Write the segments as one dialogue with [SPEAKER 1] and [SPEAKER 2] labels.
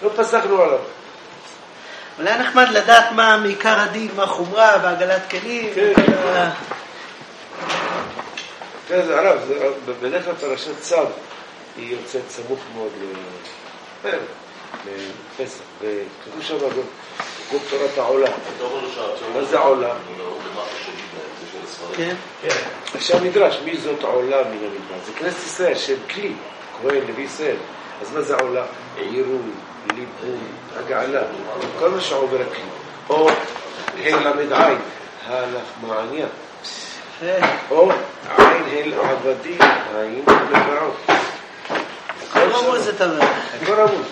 [SPEAKER 1] לא פסחנו עליו.
[SPEAKER 2] אבל היה נחמד לדעת מה מעיקר הדין, מה חומרה בעגלת כלים.
[SPEAKER 1] כן, זה הרב, בדרך כלל פרשת צו היא יוצאת סמוך מאוד לפסח, וכתוב שם זאת תורת העולם. מה זה העולם?
[SPEAKER 2] כן.
[SPEAKER 1] עכשיו נדרש, מי זאת העולם מן המדבר? זה כנסת ישראל, שם כלי, כהן, לוי ישראל. אז מה זה העולם? עירוי, ליבון, הגעלה, כל מה שעובר הכלי. או הן למד עין, הלך מעניין. או עין הל עבדים, עין לבעות.
[SPEAKER 2] הכל רמוז את המלך.
[SPEAKER 1] הכל רמוז.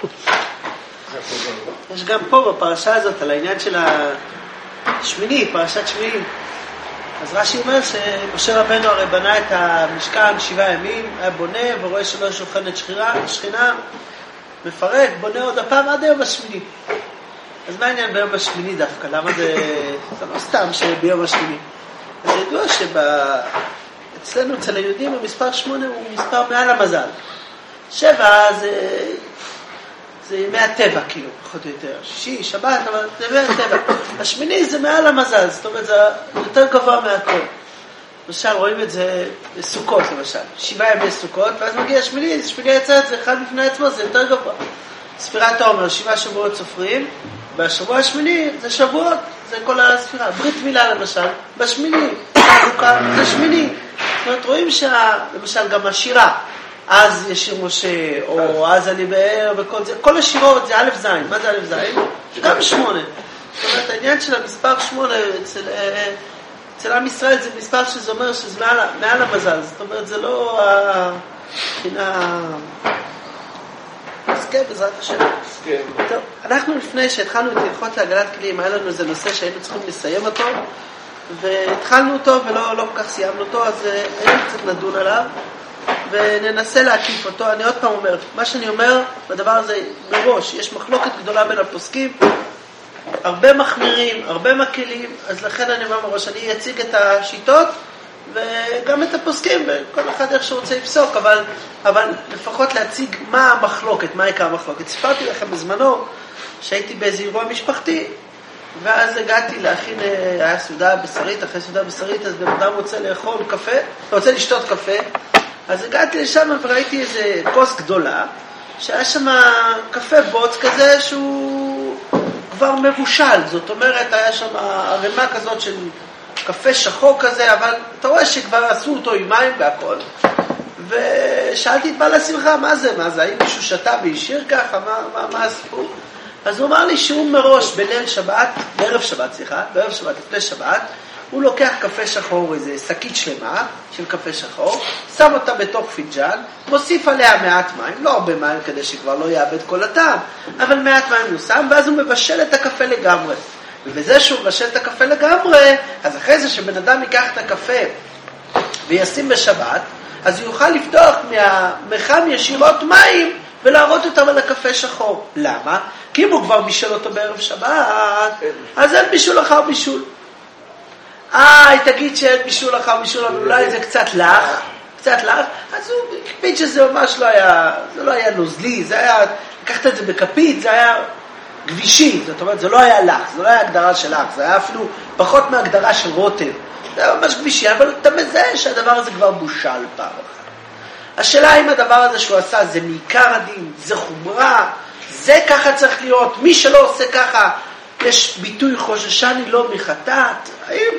[SPEAKER 2] יש גם פה בפרשה הזאת על העניין של השמיני, פרשת שמיני. אז רש"י אומר שמשה רבנו הרי בנה את המשכן 7 ימים, היה בונה ורואה שלא שוכנת שכינה, מפרק, בונה עוד הפעם עד היום השמיני. אז מה העניין ביום השמיני דווקא? למה זה לא סתם שביום השמיני? אז ידוע שאצלנו, אצל היהודים, המספר 8 הוא מספר מעל המזל. 7 זה ימי הטבע, כאילו, פחות או יותר. 6, שבת, אבל זה ימי הטבע. השמיני זה מעל המזל, זאת אומרת, זה יותר גבוה מהכל. למשל, רואים את זה בסוכות, למשל. 7 ימי סוכות, ואז מגיע השמיני, שמיני יצאת, זה אחד בפני עצמו, זה יותר גבוה. ספירת העומר, 7 שבועות סופרים, והשבוע השמיני זה שבועות, זה כל הספירה. ברית מילה, למשל, בשמיני, חנוכה, זה שמיני. זאת אומרת, רואים למשל, גם השירה, אז ישיר משה, או אז אני באר, וכל זה, כל השירות זה א' ז', מה זה א' ז'? גם 8. זאת אומרת, העניין של המספר 8 אצל עם ישראל זה מספר שזה אומר שזה מעל המזל, זאת אומרת, זה לא הבחינה... אז כן, בעזרת השם. טוב, אנחנו לפני שהתחלנו את הלכות להגלת כלים, היה לנו איזה נושא שהיינו צריכים לסיים אותו, והתחלנו אותו ולא כל כך סיימנו אותו, אז היינו קצת נדון עליו. וננסה להקיף אותו. אני עוד פעם אומר, מה שאני אומר בדבר הזה מראש, יש מחלוקת גדולה בין הפוסקים, הרבה מחמירים, הרבה מקלים, אז לכן אני אומר מראש, אני אציג את השיטות וגם את הפוסקים, וכל אחד איך שרוצה לפסוק, אבל לפחות להציג מה המחלוקת, מה עיקר המחלוקת. סיפרתי לכם בזמנו שהייתי באיזה אירוע משפחתי, ואז הגעתי להכין, היה סעודה בשרית, אחרי סעודה בשרית, אז בן אדם רוצה לאכול קפה, רוצה לשתות קפה, אז הגעתי לשם וראיתי איזה כוס גדולה, שהיה שם קפה בוץ כזה שהוא כבר מבושל, זאת אומרת, היה שם ערימה כזאת של קפה שחור כזה, אבל אתה רואה שכבר עשו אותו עם מים והכל. ושאלתי את בעל השמחה, מה זה? האם מישהו שתה והשאיר ככה? מה הסיפור? אז הוא אמר לי שהוא מראש בערב שבת, לפני שבת, הוא לוקח קפה שחור, איזה שקית שלמה של קפה שחור, שם אותה בתוך פיג'אן, מוסיף עליה מעט מים, לא הרבה מים כדי שכבר לא יאבד כל הטעם, אבל מעט מים הוא שם, ואז הוא מבשל את הקפה לגמרי. ובזה שהוא מבשל את הקפה לגמרי, אז אחרי זה שבן אדם ייקח את הקפה וישים בשבת, אז הוא יוכל לפתוח מהמחם ישירות מים ולהראות אותם על הקפה שחור. למה? כי אם הוא כבר בישל אותו בערב שבת, אז אין בישול אחר בישול. היא תגיד שאין בישול אחר בישול, אבל אולי זה קצת לח, אז הוא הקפיד שזה ממש לא היה נוזלי, זה היה, לקחת את זה בכפית, זה היה גבישי, זאת אומרת, זה לא היה לח, זה לא היה הגדרה של לח, זה היה אפילו פחות מהגדרה של רוטב, זה היה ממש גבישי, אבל אתה מזהה שהדבר הזה כבר בושל פעם אחת. השאלה אם הדבר הזה שהוא עשה זה מעיקר הדין, זה חומרה, זה ככה צריך להיות, מי שלא עושה ככה, יש ביטוי חוששני לא מחטאת,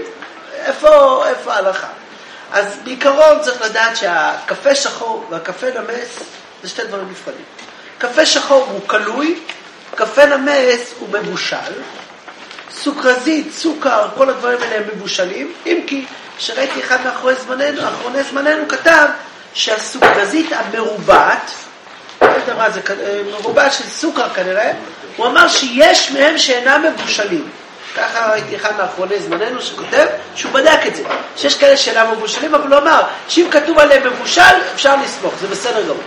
[SPEAKER 2] איפה ההלכה? אז בעיקרון צריך לדעת שהקפה שחור והקפה נמס זה שתי דברים נפרדים. קפה שחור הוא קלוי, קפה נמס הוא מבושל, סוכרזית, סוכר, כל הדברים האלה הם מבושלים, אם כי שראיתי אחד מאחרוני זמננו כתב שהסוכרזית המרובעת, לא יודע מה זה, מרובעת של סוכר כנראה, הוא אמר שיש מהם שאינם מבושלים. ככה ראיתי אחד מאחרוני זמננו שכותב שהוא בדק את זה, שיש כאלה שאינם מבושלים, אבל הוא אמר שאם כתוב עליהם מבושל אפשר לסמוך, זה בסדר גמור.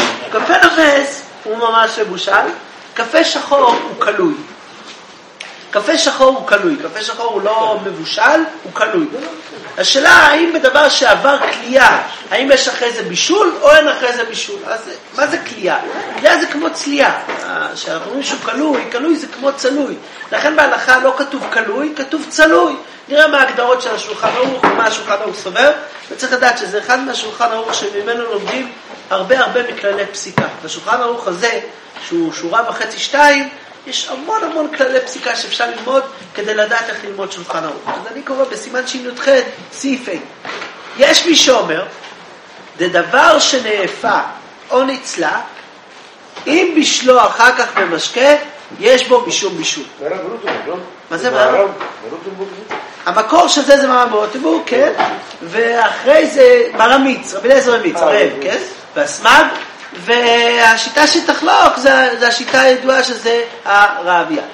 [SPEAKER 2] קפה נמס הוא ממש מבושל, קפה שחור הוא קלוי. קפה שחור הוא קלוי, קפה שחור הוא לא מבושל, הוא קלוי. השאלה האם בדבר שעבר קלייה, האם יש אחרי זה בישול או אין אחרי זה בישול? אז מה זה קלייה? קלייה זה כמו צלייה. כשאנחנו אומרים שהוא קלוי, קלוי זה כמו צלוי. לכן בהלכה לא כתוב קלוי, כתוב צלוי. נראה מה ההגדרות של השולחן ערוך ומה השולחן ערוך סובר, וצריך לדעת שזה אחד מהשולחן ערוך שממנו לומדים הרבה מכללי פסיקה. בשולחן ערוך הזה, שהוא שורה וחצי 2, יש המון כללי פסיקה שאפשר ללמוד כדי לדעת איך ללמוד שולחן ערוך. אז אני קורא בסימן שי"ח, סעיף ה'. יש מי שאומר, זה דבר שנאפה או נצלה, אם בישלו אחר כך במשקה, יש בו משום בישול. מה זה מה? המקור של זה מרם רוטנבורג, כן? ואחרי זה מרמיץ, רבי אליעזר מרמיץ, הרב, כן? והסמ"ג, והשיטה שתחלוק זה השיטה הידועה שזה הרעביה.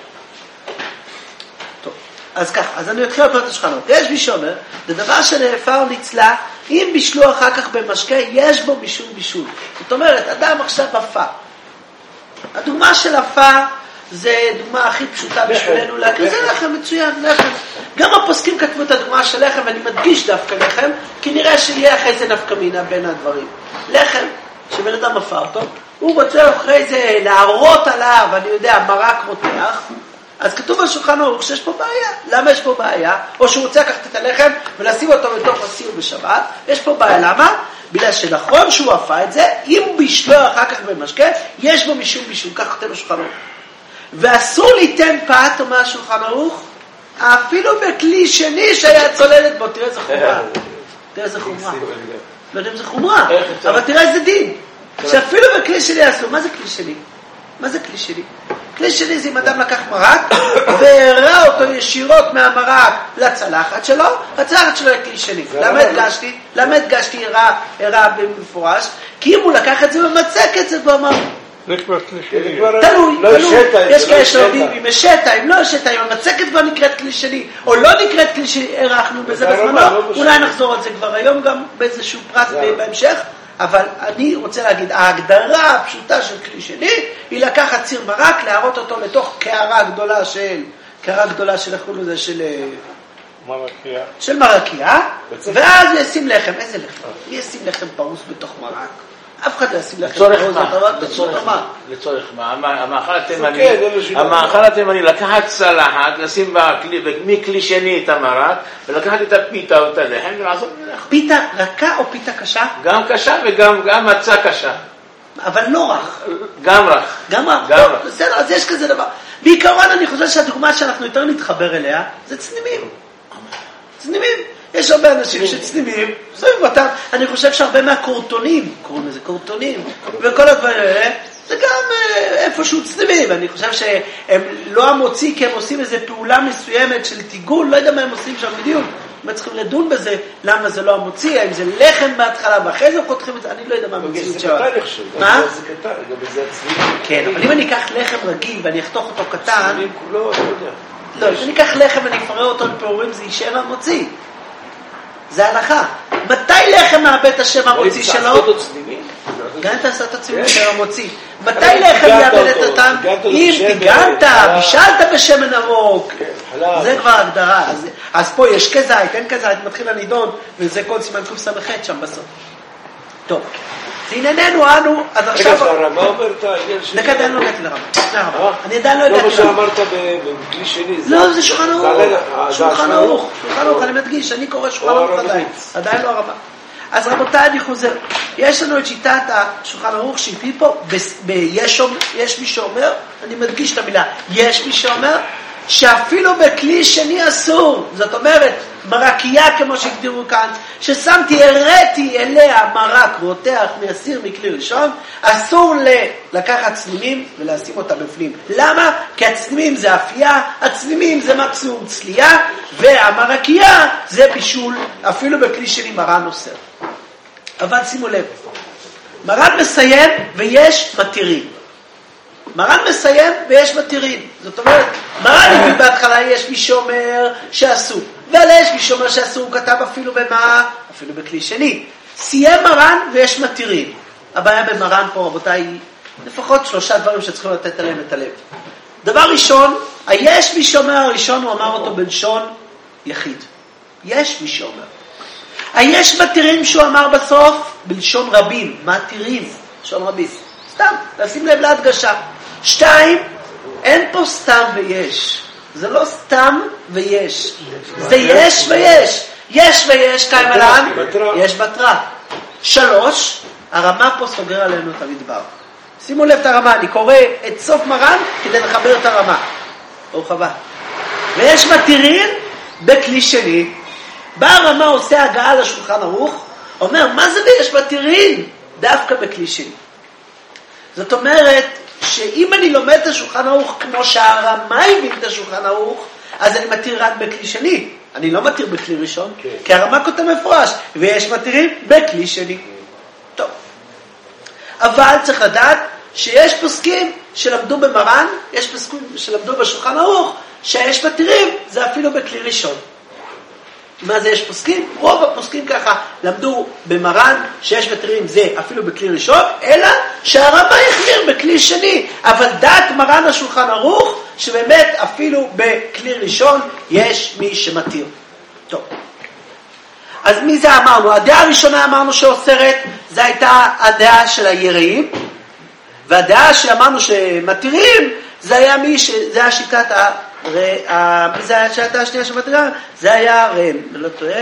[SPEAKER 2] טוב, אז ככה, אז אני אתחיל לקרוא את השולחן ערוך. יש מי שאומר, זה דבר שנאפה או נצלה, אם בישלו אחר כך במשקה, יש בו משום בישול. זאת אומרת, אדם עכשיו אפה. הדוגמה של אפה זה דוגמה הכי פשוטה בשבילנו להקריא, זה לחם מצוין, לחם. גם הפוסקים כתבו את הדוגמה של לחם, ואני מדגיש דווקא לחם, כי נראה שיהיה אחרי זה נפקא מינה בין הדברים. לחם, שבן אדם אפה אותו, הוא רוצה אחרי זה להראות עליו, אני יודע, מרק רותח, אז כתוב בשולחן ערוך שיש פה בעיה. למה יש פה בעיה? או שהוא רוצה לקחת את הלחם ולשים אותו בתוך הסיר בשבת, יש פה בעיה. למה? בגלל שנכון שהוא אפה את זה, אם בישלו אחר כך במשקה, יש בו משום בישול, כך כתב בשולחן ערוך. ואסור ליתן פת, אומר השולחן ערוך, אפילו בכלי שני שהיה צוללת בו. תראה איזה חומרה. תראה איזה חומרה. לא יודע אם זה חומרה, אבל תראה איזה דין. שאפילו בכלי שני אסור. מה זה כלי שני? מה זה כלי שני? כלי שני זה אם אדם לקח מרק והראה אותו ישירות מהמרק לצלחת שלו, הצלחת שלו היא כלי שני. למה הדגשתי הראה במפורש? כי אם הוא לקח את זה ומצק זה כבר אמר תלוי, יש כאלה שעובדים אם יש שטע, אם לא יש שטע, אם המצקת כבר נקראת כלי שני או לא נקראת כלי שערכנו בזה בזמנו, אולי נחזור על זה כבר היום גם באיזשהו פרט בהמשך. אבל אני רוצה להגיד, ההגדרה הפשוטה של כלי שני היא לקחת ציר מרק, להראות אותו לתוך קערה גדולה של איך קוראים לזה, של מרקייה, ואז ישים לחם. איזה לחם? מי ישים לחם פרוס בתוך מרק? אף אחד לא ישים לחם פרוס.
[SPEAKER 3] לצורך מה? המאכל התימני לקחת צלחת, לשים מכלי שני את המרק, ולקחת את הפיתה או את הלחם ולעשות מלאכה.
[SPEAKER 2] פיתה רכה או פיתה קשה?
[SPEAKER 3] גם קשה וגם מצה קשה.
[SPEAKER 2] אבל לא רך.
[SPEAKER 3] גם רך.
[SPEAKER 2] בסדר, אז יש כזה דבר. בעיקרון אני חושב שהדוגמה שאנחנו יותר נתחבר אליה, זה צנימים. יש הרבה אנשים שצנימים, שמים אותם. אני חושב שהרבה מהקורטונים, קוראים לזה קורטונים, וכל הדברים האלה, זה גם איפשהו צנימים. אני חושב שהם לא המוציא, כי הם עושים איזו פעולה מסוימת של תיגול, לא יודע מה הם עושים שם בדיוק. הם צריכים לדון בזה, למה זה לא המוציא, האם זה לחם בהתחלה, ואחרי זה חותכים את זה, אני לא יודע מה המציאות שם.
[SPEAKER 1] זה קטן נחשב,
[SPEAKER 2] מה?
[SPEAKER 1] זה קטן, גם בזה הצנימים.
[SPEAKER 2] כן, אבל אם אני אקח לחם רגיל ואני אחתוך אותו קטן,
[SPEAKER 1] צנימים כולו, אני יודע.
[SPEAKER 2] לא, אם אני אקח לחם ואני אפרר אותו לפעורים, זה יישאר המוציא. זה ההלכה. מתי לחם מאבד את השם המוציא שלו? גם אתה עושה את הצנימים של המוציא. מתי לחם יאבד את אותם? אם טיגנת, בישלת בשמן עמוק. זה כבר הגדרה. אז פה יש כזית, אין כזית, מתחיל הנידון, וזה כל סימן קס"ח שם בסוף. טוב. זה ענייננו, אנו, אז עכשיו...
[SPEAKER 1] רגע, הרמה אומרת העניין שלי.
[SPEAKER 2] דקה, עדיין לא הגעתי לרמה. אני עדיין לא הגעתי לרמה.
[SPEAKER 1] לא מה שאמרת בכלי שני.
[SPEAKER 2] לא, זה שולחן ערוך. שולחן ערוך, אני מדגיש, אני קורא שולחן ערוך עדיין לא הרמה. אז רבותיי, אני חוזר. יש לנו את שיטת השולחן ערוך שהביא פה, יש מי שאומר, אני מדגיש את המילה, יש מי שאומר, שאפילו בכלי שני אסור. זאת אומרת, מרקייה כמו שהגדירו כאן, הראיתי אליה מרק רותח מהסיר מכלי ראשון, אסור לקחת צנימים ולשים אותה בפנים. למה? כי הצנימים זה אפייה, הצנימים זה מקסימום צלייה, והמרקייה זה בישול, אפילו בכלי שני מרן אוסר. אבל שימו לב, מרן מסיים ויש מתירים. מרן מסיים ויש מתירים. זאת אומרת, מרן הביא בהתחלה יש מי שאומר שאסור, ועלה יש מי שאומר שאסור, הוא כתב אפילו במה? אפילו בכלי שני. סיים מרן ויש מתירים. הבעיה במרן פה, רבותיי, לפחות 3 דברים שצריכים לתת עליהם את הלב. דבר ראשון, היש מי שאומר הראשון, הוא אמר אותו בלשון יחיד. יש מי שאומר. היש מתירים שהוא אמר בסוף בלשון רבים. מתירים, בלשון רבים. סתם, לשים לב להדגשה. 2, אין פה סתם ויש. זה לא סתם ויש. זה יש ויש. יש ויש, קיים עליו, יש בתרה. 3, הרמה פה סוגר עלינו את המדבר. שימו לב את הרמה, אני קורא את סוף מרן כדי לחבר את הרמה. ברוך הבא. ויש מתירים בכלי שני. בא הרמה עושה הגעה לשולחן ערוך, אומר, מה זה ויש מתירים? דווקא בכלי שני. זאת אומרת, שאם אני לומד את השולחן ערוך כמו שהרמה הבין את השולחן ערוך, אז אני מתיר רק בכלי שני. אני לא מתיר בכלי ראשון, כי הרמה כותב מפורש, ויש מתירים בכלי שני. טוב. אבל צריך לדעת שיש פוסקים שלמדו במרן, יש פוסקים שלמדו בשולחן ערוך, שיש מתירים, זה אפילו בכלי ראשון. מה זה יש פוסקים? רוב הפוסקים ככה למדו במרן, שיש מתירים זה אפילו בכלי ראשון, אלא שהרמה החמיר בכלי שני. אבל דעת מרן השולחן ערוך, שבאמת אפילו בכלי ראשון יש מי שמתיר. טוב. אז מי זה אמרנו? הדעה הראשונה אמרנו שאוסרת, זו הייתה הדעה של היראים, והדעה שאמרנו שמתירים, זה היה זה היה שיטת מי זה היה שיטה השנייה שמתירה? זה היה ראם, לא טועה,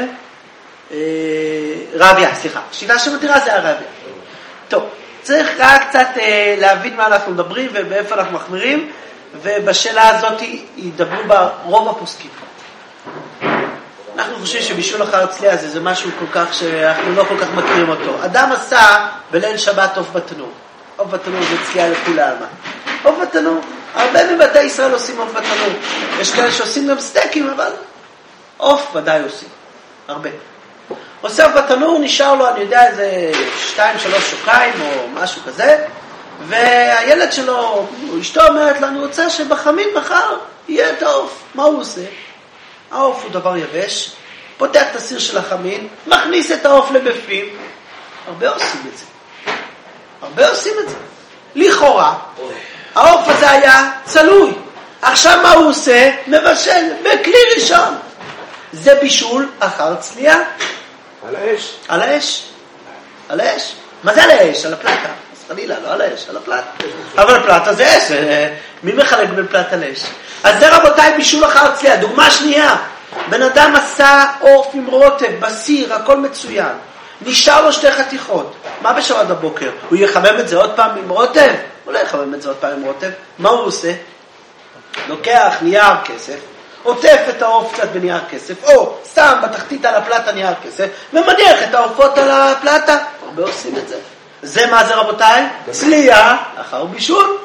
[SPEAKER 2] רביה, סליחה. שיטה שמתירה זה היה רביה. טוב, צריך רק קצת להבין מה אנחנו מדברים ובאיפה אנחנו מחמירים, ובשאלה הזאת ידברו בה רוב הפוסקים. אנחנו חושבים שבישול אחר צליעה זה משהו כל כך שאנחנו לא כל כך מכירים אותו. אדם עשה בליל שבת עוף בתנור. עוף בתנור זה צליעה לכולם. עוף בתנור. הרבה מבתי ישראל עושים עוף בתנור. יש כאלה שעושים גם סטייקים, אבל עוף ודאי עושים. הרבה. עושה עוף בתנור, נשאר לו, אני יודע, איזה 2-3 שוקיים או משהו כזה, והילד שלו, אשתו אומרת לו, אני רוצה שבחמין מחר יהיה את העוף. מה הוא עושה? העוף הוא דבר יבש, פותח את הסיר של החמין, מכניס את העוף לבפנים. הרבה עושים את זה. הרבה עושים את זה. לכאורה, העוף הזה היה צלוי. עכשיו מה הוא עושה? מבשל בכלי ראשון. זה בישול אחר צליעה.
[SPEAKER 1] על האש.
[SPEAKER 2] על האש. על האש. מה זה על האש? על הפלטה. אז חלילה, לא על האש, על הפלטה. אבל הפלטה זה אש. מי מחלק בין פלטה לאש? אז זה רבותיי בישול אחר צליעה. דוגמה שנייה. בן אדם עשה עוף עם רוטב, בסיר, הכל מצוין. נשאר לו 2 חתיכות. מה בשבת בבוקר? הוא יחמם את זה עוד פעם עם רוטב? הוא לא יחמם את זה עוד פעם עם רוטב. מה הוא עושה? לוקח נייר כסף, עוטף את העוף קצת בנייר כסף, או שם בתחתית על הפלטה נייר כסף, ומניח את העופות על הפלטה. הרבה עושים את זה. זה מה זה רבותיי? צליעה אחר בישול.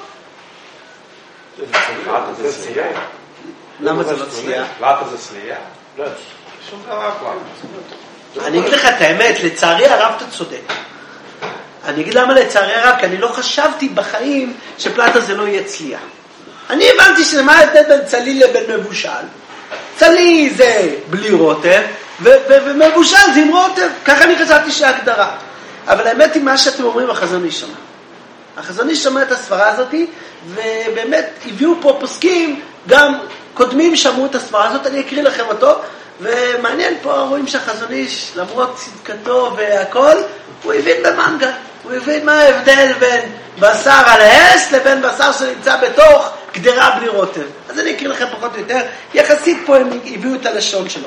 [SPEAKER 1] זה צליעה.
[SPEAKER 2] למה זה לא צליעה?
[SPEAKER 1] פלטה זה צליעה? לא, שום דבר פלטה.
[SPEAKER 2] אני אגיד לך את האמת, לצערי הרב אתה צודק. אני אגיד למה לצערי הרב, כי אני לא חשבתי בחיים שפלטה זה לא יהיה צליעה. אני הבנתי שמה ההבדל בין צליל לבין מבושל. צליל זה בלי רוטב, ומבושל זה עם רוטב. ככה אני חשבתי שההגדרה. אבל האמת היא מה שאתם אומרים, החזון איש שמע. החזון איש שמע את הספרה הזאת, ובאמת הביאו פה פוסקים, גם קודמים שמעו את הספרה הזאת, אני אקריא לכם אותו, ומעניין פה רואים שהחזון איש, למרות צדקתו והכל, הוא הבין במנגה. הוא הבין מה ההבדל בין בשר על האש לבין בשר שנמצא בתוך גדרה בלי רוטב. אז אני אקריא לכם פחות או יותר. יחסית פה הם הביאו את הלשון שלו.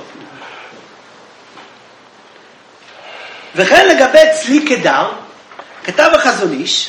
[SPEAKER 2] וכן לגבי צלי קדר, כתב החזון איש,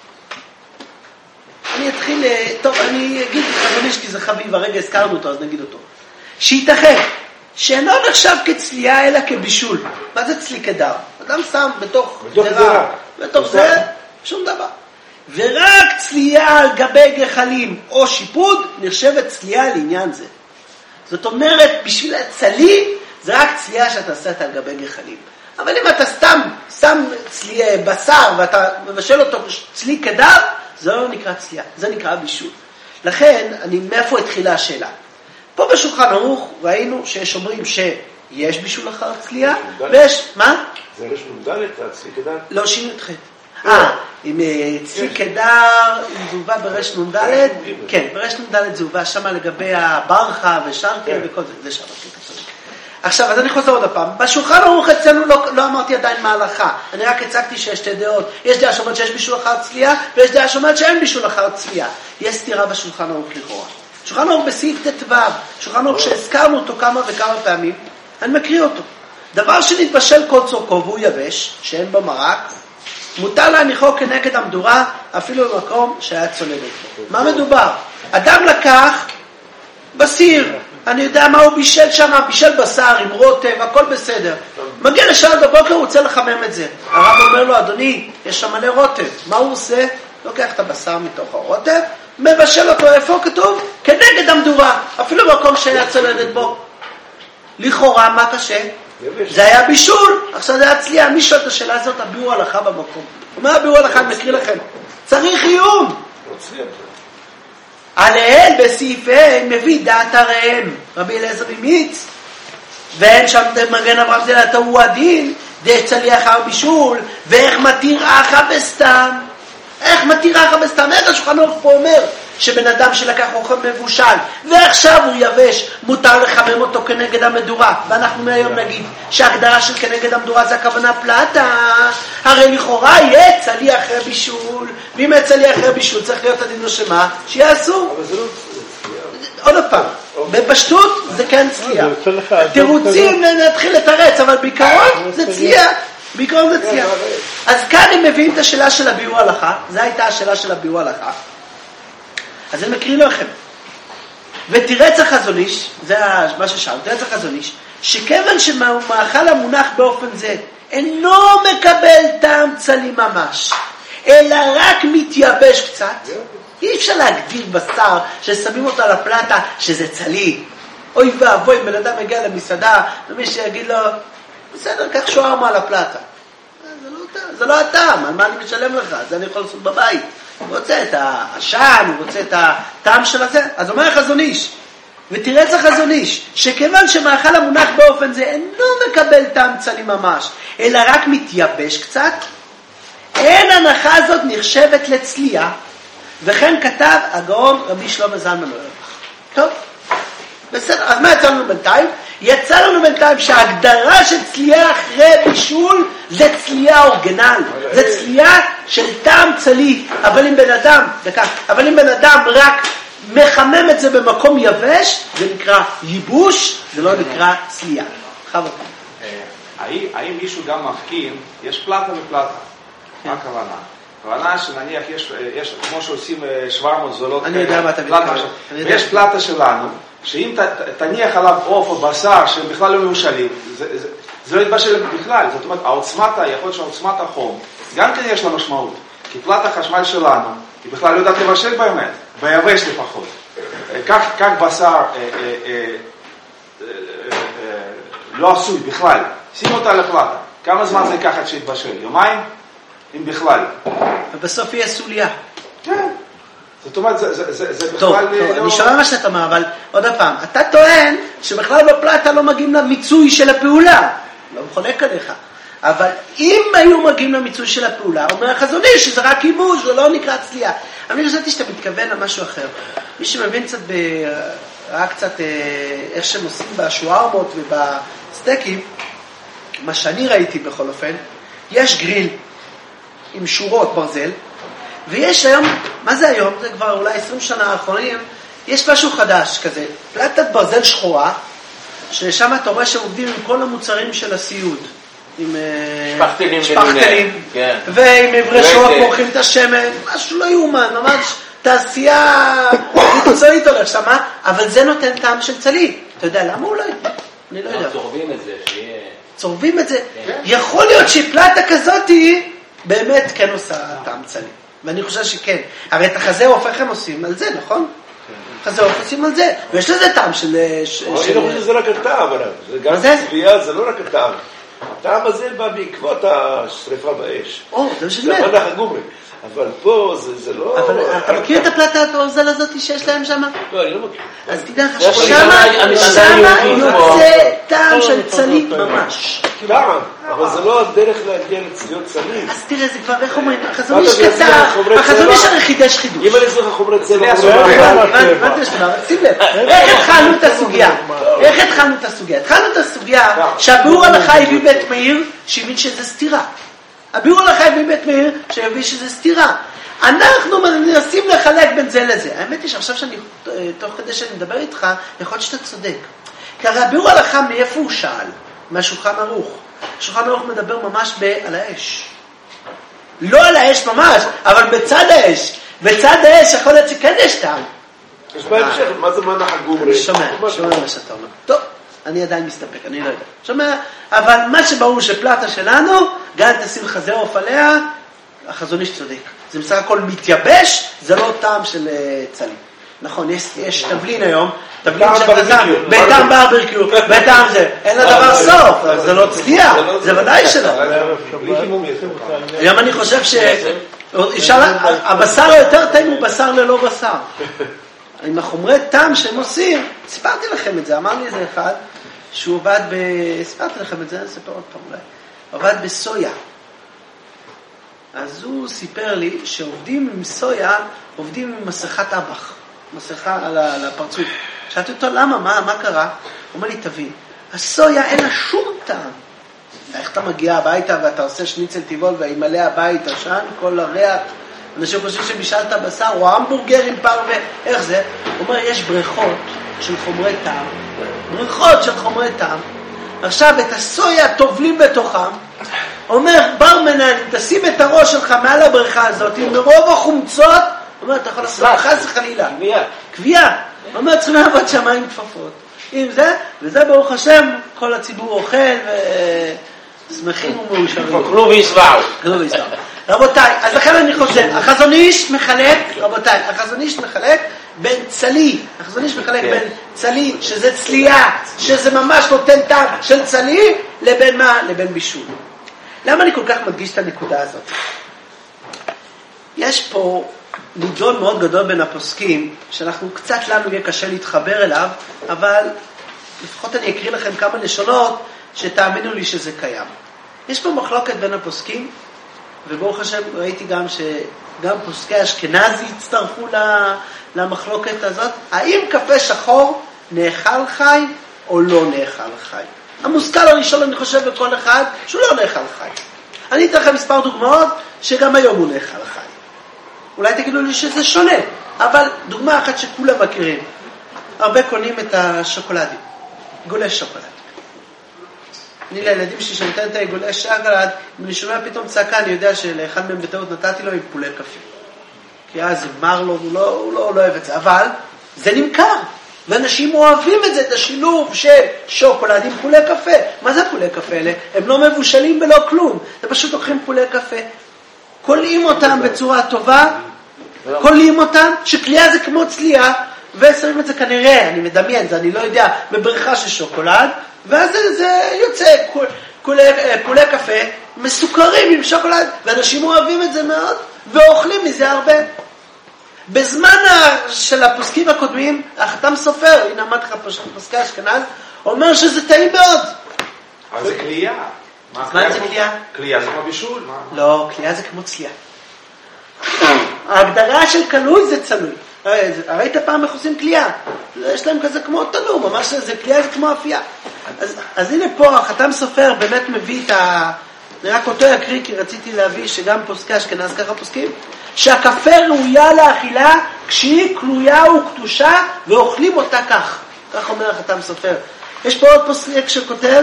[SPEAKER 2] אני אתחיל, טוב, אני אגיד חזון איש כי זה חביב, הרגע הזכרנו אותו, אז נגיד אותו. שיתכן שאינו נחשב כצלייה אלא כבישול. מה זה צלי קדר? אדם שם בתוך גדרה, בתוך זה, שום דבר. ורק צלייה על גבי גחלים או שיפוד נחשבת צלייה לעניין זה. זאת אומרת, בשביל הצלי, זה רק צלייה שאתה עושה על גבי גחלים. אבל אם אתה סתם שם צלייה בשר ואתה מבשל אותו צלי קדר, זה לא נקרא צלייה, זה נקרא בישול. לכן, מאיפה התחילה השאלה? פה בשולחן ערוך ראינו שיש אומרים שיש בישול אחר צלייה, ויש, מה?
[SPEAKER 1] זה רש מודלת, הצלי קדר?
[SPEAKER 2] לא, שינו את חטא. עם צי קדר, עם זהובה ברש נ"ד, כן, ברש נ"ד זהובה שמה לגבי הברכה ושרקל וכל זה, זה שם. עכשיו, אז אני חוזר עוד הפעם. בשולחן ערוך אצלנו לא אמרתי עדיין מה ההלכה. אני רק הצגתי שיש שתי דעות. יש דעה שאומרת שיש בישול אחר צלייה, ויש דעה שאומרת שאין בישול אחר צלייה. יש סתירה בשולחן ערוך לכאורה. שולחן ערוך בסעיף ט"ו, שולחן ערוך שהזכרנו אותו כמה וכמה פעמים, אני מקריא אותו. דבר שנתבשל כל צורכו והוא יבש, שאין בו מרק, מותר להניחו כנגד המדורה, אפילו במקום שהיה צולדת. מה מדובר? אדם לקח בסיר, אני יודע מה הוא בישל שם, בישל בשר עם רוטב, הכל בסדר. מגיע לשעה בבוקר, הוא רוצה לחמם את זה. הרב אומר לו, אדוני, יש שם מלא רוטב. מה הוא עושה? לוקח את הבשר מתוך הרוטב, מבשל אותו, איפה כתוב? כנגד המדורה, אפילו במקום שהיה צולדת בו. לכאורה, מה קשה? זה היה בישול, עכשיו זה היה צלייה. מי שואל את השאלה הזאת? הביאו הלכה במקום. מה הביאו הלכה? אני מקריא לכם. צריך עיון. עליהן בסעיפיהם מביא דעת הראם, רבי אליעזר ממיץ, ואין שם מגן אברהם זלת הוא הדין, די צליח בישול, ואיך מתיר אחא בסתם. איך מתיר אחא בסתם? איך השולחן ערוך פה אומר שבן אדם שלקח אוכל מבושל, ועכשיו הוא יבש, מותר לחמם אותו כנגד המדורה. ואנחנו מהיום נגיד שההגדרה של כנגד המדורה זה הכוונה פלטה. הרי לכאורה יהיה צליח אחרי בישול, ואם יהיה צליח אחרי בישול צריך להיות הדין שמה? שיהיה אסור. עוד פעם, בפשטות זה כן צליח. תירוצים נתחיל לתרץ, אבל בעיקרון זה צליח. בעיקרון זה צליח. אז כאן הם מביאים את השאלה של הביאור הלכה, זו הייתה השאלה של הביאור הלכה. אז אני מקריא לכם. ותירץ החזון איש, זה מה ששאל, תירץ החזון איש, שכיוון שמאכל המונח באופן זה, אינו מקבל טעם צלי ממש, אלא רק מתייבש קצת, אי אפשר להגדיר בשר ששמים אותו על הפלטה שזה צלי. אוי ואבוי, בן אדם מגיע למסעדה, ומי שיגיד לו, בסדר, קח שוארמה על הפלטה. זה לא הטעם, על מה אני משלם לך? זה אני יכול לעשות בבית. הוא רוצה את העשן, הוא רוצה את הטעם של הזה. אז אומר החזון איש, ותירץ החזון איש, שכיוון שמאכל המונח באופן זה אינו מקבל טעם צלי ממש, אלא רק מתייבש קצת, אין הנחה הזאת נחשבת לצלייה, וכן כתב הגאון רבי שלמה זלמן אוירבך. טוב, בסדר, אז מה יצא לנו בינתיים? יצא לנו בינתיים שההגדרה של צלייה אחרי בישול זה צלייה אורגנל, זה צלייה של טעם צלי. אבל אם בן אדם רק מחמם את זה במקום יבש, זה נקרא ייבוש, זה לא נקרא צלייה. חבר.
[SPEAKER 4] האם מישהו גם מפקים, יש פלטה ופלטה, מה הכוונה? הכוונה שנניח יש כמו שעושים 700 זולות,
[SPEAKER 2] אני יודע מה אתה מתכוון.
[SPEAKER 4] ויש פלטה שלנו, שאם תניח עליו עוף או בשר שהם בכלל לא מבושלים, זה לא יתבשל בכלל. זאת אומרת, יכול להיות שעוצמת החום, גם כן יש לה משמעות. כי פלטה החשמל שלנו, היא בכלל לא יודעת לבשל באמת, ביבש לפחות. כך בשר לא עשוי בכלל. שים אותה לפלטה. כמה זמן זה ייקח עד שיתבשל? יומיים? אם בכלל.
[SPEAKER 2] ובסוף יהיה סוליה.
[SPEAKER 4] כן. זאת אומרת, זה בכלל...
[SPEAKER 2] טוב, אני שומע מה שאתה אומר, אבל עוד הפעם, אתה טוען שבכלל בפלטה לא מגיעים למיצוי של הפעולה. לא מחולק עליך. אבל אם היו מגיעים למיצוי של הפעולה, אומר החזון איש שזה רק ייבוש, זה לא נקרא צלייה. אבל אני חשבתי שאתה מתכוון למשהו אחר. מי שמבין קצת איך שהם עושים בשוארמות ובסטייקים, מה שאני ראיתי בכל אופן, יש גריל עם שורות ברזל, ויש היום, מה זה היום? זה כבר אולי 20 שנה האחרונים, יש משהו חדש כזה, פלטת ברזל שחורה, ששם אתה רואה שהם עובדים עם כל המוצרים של הסיוד, עם שפכטלים, ועם מברשות, מורחים את השמן, משהו לא יאומן, ממש תעשייה מקצועית הולך שם, אבל זה נותן טעם של צלי. אתה יודע למה אולי? אני לא יודע.
[SPEAKER 3] צורבים את זה, שיהיה...
[SPEAKER 2] צורבים את זה. יכול להיות שפלטה כזאת באמת כן עושה טעם צלי. ואני חושב שכן. הרי את החזה עוף איך הם עושים על זה, נכון? חזה עוף עושים על זה. ויש לזה טעם של...
[SPEAKER 1] אני לא חושב שזה רק הטעם, זה גם צלייה, זה לא רק הטעם. הטעם הזה בא בעקבות השריפה באש.
[SPEAKER 2] זה משמע.
[SPEAKER 1] זה מנח הגומרי. אבל פה זה לא...
[SPEAKER 2] אבל אתה מכיר את הפלטת הברזל הזאת שיש להם שם?
[SPEAKER 1] לא, אני לא מכיר.
[SPEAKER 2] אז תדע לך שמה יוצא טעם של צלי ממש.
[SPEAKER 1] טעם. אבל זה לא הדרך להגיע לצליות צלים.
[SPEAKER 2] אז תראה, זה כבר, איך אומרים, החזון איש קצר, החזון איש הרי חידש חידוש.
[SPEAKER 1] אם אני אעשה לך חומרי צבע,
[SPEAKER 2] שים לב, איך התחלנו את הסוגיה? התחלנו את הסוגיה שהביאור הלכה הביא בית מאיר שהבין שזה סתירה. הביאור הלכה הביא בית מאיר שהביא שזה סתירה. אנחנו מנסים לחלק בין זה לזה. האמת היא שעכשיו שאני, תוך כדי שאני מדבר איתך, יכול להיות שאתה צודק. כי הרי הביאור הלכה מאיפה הוא שאל? מהשולחן ערוך. השולחן ערוך מדבר ממש על האש. לא על האש ממש, אבל בצד האש. בצד האש יכול להיות שכן יש טעם.
[SPEAKER 1] יש בהמשך, מה זה מנח הגומרי?
[SPEAKER 2] שומע מה שאתה אומר. טוב, אני עדיין מסתפק, אני לא יודע. שומע, אבל מה שברור שפלטה שלנו, גם תשים חזה עוף עליה, החזון איש צודק. זה בסך הכל מתייבש, זה לא טעם של צלים. נכון, יש תבלין היום, תבלין של חזם, בטעם ברברקיו, בטעם זה, אין לה דבר סוף, זה לא צלייה, זה ודאי שלא. היום אני חושב הבשר היותר טעים הוא בשר ללא בשר. עם החומרי טעם שהם עושים, סיפרתי לכם את זה, אמר לי איזה אחד, שהוא עובד סיפרתי לכם את זה, אני אספר עוד פעם אולי, עובד בסויה. אז הוא סיפר לי שעובדים עם סויה, עובדים עם מסכת אבח, מסכה על הפרצוף. שאלתי אותו, למה? מה קרה? הוא אומר לי, תבין, הסויה אין לה שום טעם. איך אתה מגיע הביתה ואתה עושה שניצל טבעול והימלא הבית, עשן, כל הריח, אנשים חושבים שבישלת בשר או המבורגר עם פר ואיך זה? הוא אומר, יש בריכות של חומרי טעם, עכשיו את הסויה טובלים בתוכם, אומר, בר מנהל, תשים את הראש שלך מעל הבריכה הזאת, מרוב החומצות, אומר, אתה יכול לעשות חס וחלילה. קביעה. אומר, צריכים לעבוד שמיים כפפות. עם זה, וזה ברוך השם, כל הציבור אוכל ושמחים ומאושרים.
[SPEAKER 3] כלו וישבעו.
[SPEAKER 2] רבותיי, אז לכן אני חושב, החזון איש מחלק בין צלי, בין צלי, שזה צלייה, שזה ממש נותן טעם של צלי, לבין מה? לבין בישול. למה אני כל כך מדגיש את הנקודה הזאת? יש פה נידון מאוד גדול בין הפוסקים, שאנחנו קצת לנו יהיה קשה להתחבר אליו, אבל לפחות אני אקריא לכם כמה לשונות, שתאמינו לי שזה קיים. יש פה מחלוקת בין הפוסקים, וברוך השם ראיתי גם שגם פוסקי אשכנזי הצטרפו למחלוקת הזאת. האם קפה שחור נאכל חי או לא נאכל חי? המושכל הראשון אני חושב בכל אחד שהוא לא נאכל חי. אני אתן לכם מספר דוגמאות שגם היום הוא נאכל חי. אולי תגידו לי שזה שונה, אבל דוגמה אחת שכולם מכירים. הרבה קונים את השוקולדים, גולי שוקולד. אני לילדים שלי שנותן את העיגולי שוקולד, אם אני שומע פתאום צעקה, אני יודע שלאחד מהם בטעות נתתי לו עם פולי קפה. כי אז זה מר לו, הוא לא אוהב את זה. אבל זה נמכר, ואנשים אוהבים את זה, את השילוב של שוקולד עם פולי קפה. מה זה פולי קפה האלה? הם לא מבושלים בלא כלום. הם פשוט לוקחים פולי קפה, קולעים אותם בצורה טובה, קולעים אותם, שקלייה זה כמו צלייה, ושמים את זה כנראה, אני מדמיין, זה אני לא יודע, בבריכה של שוקולד, ואז זה יוצא פולי קפה מסוכרים עם שוקולד, ואנשים אוהבים את זה מאוד, ואוכלים מזה הרבה. בזמן של הפוסקים הקודמים, החתם סופר, הנה אמרתי לך פוסקי אשכנז, אומר שזה טעים מאוד.
[SPEAKER 4] אבל זה קלייה.
[SPEAKER 2] מה זה קלייה?
[SPEAKER 4] קלייה זה כמו בישול.
[SPEAKER 2] לא, קלייה זה כמו צלייה. ההגדרה של קלוי זה צלוי. ראית פעם איך עושים קלייה? יש להם כזה כמו תנור, ממש זה קלייה זה כמו אפייה. אז הנה פה החתם סופר באמת מביא את אני רק אותו יקריא כי רציתי להביא שגם פוסקי אשכנז ככה פוסקים, שהקפה ראויה לאכילה כשהיא קלויה וקדושה ואוכלים אותה כך. כך אומר החתם סופר. יש פה עוד פוסק שכותב,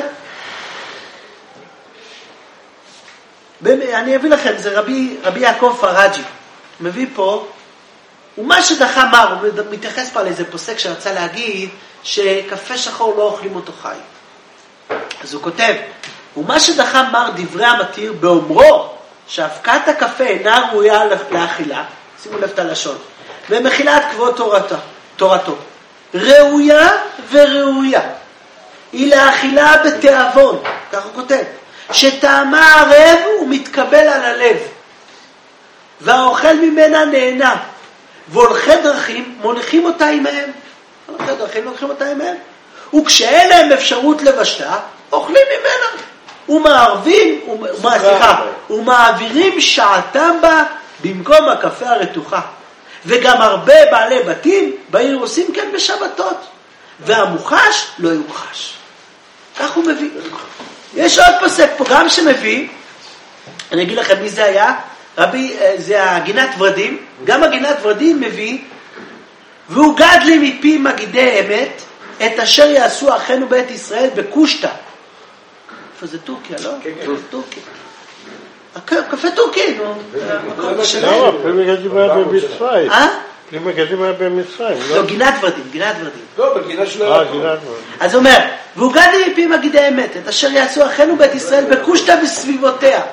[SPEAKER 2] אני אביא לכם, זה רבי יעקב פרג'י, מביא פה, ומה שדחה מר, הוא מתייחס פה על איזה פוסק שרצה להגיד, שקפה שחור לא אוכלים אותו חי. אז הוא כותב, ומה שדחה מר דברי המתיר, באומרו, שאבקת הקפה אינה ראויה לאכילה, שימו לב את הלשון, ומחילת כבוד תורתו, ראויה וראויה, היא לאכילה בתיאבון, כך הוא כותב, שטעמה ערב ומתקבל על הלב, והאוכל ממנה נהנה, והולכי דרכים מוליכים אותה עמהם. הולכי דרכים לוקחים אותה עמהם. וכשאין להם אפשרות לבשתה, אוכלים ממנה. ומעבירים שעתם בה במקום הקפה הרתוחה. וגם הרבה בעלי בתים בעיר עושים כן בשבתות. והמוחש לא יוכחש. כך הוא מביא. יש עוד פוסק פה גם שמביא, אני אגיד לכם מי זה היה, זה הגינת ורדים, גם הגינת ורדים מביא, והוא גד לי מפי מגידי אמת, את אשר יעשו אחינו בית ישראל בקושטה. איפה זה טורקיה, לא?
[SPEAKER 1] כן.
[SPEAKER 2] טורקיה. קפה טורקי, נו.
[SPEAKER 5] לא, פרימגדים היה במצרים. פרימגדים היה במצרים, לא?
[SPEAKER 2] לא, גינת ורדים.
[SPEAKER 1] לא, בגינה שלו היה פה.
[SPEAKER 5] גינת ורדים.
[SPEAKER 2] אז הוא אומר, והוא גד לי מפי מגידי אמת, את אשר יעשו אחינו בית ישראל בקושטה וסביבותיה.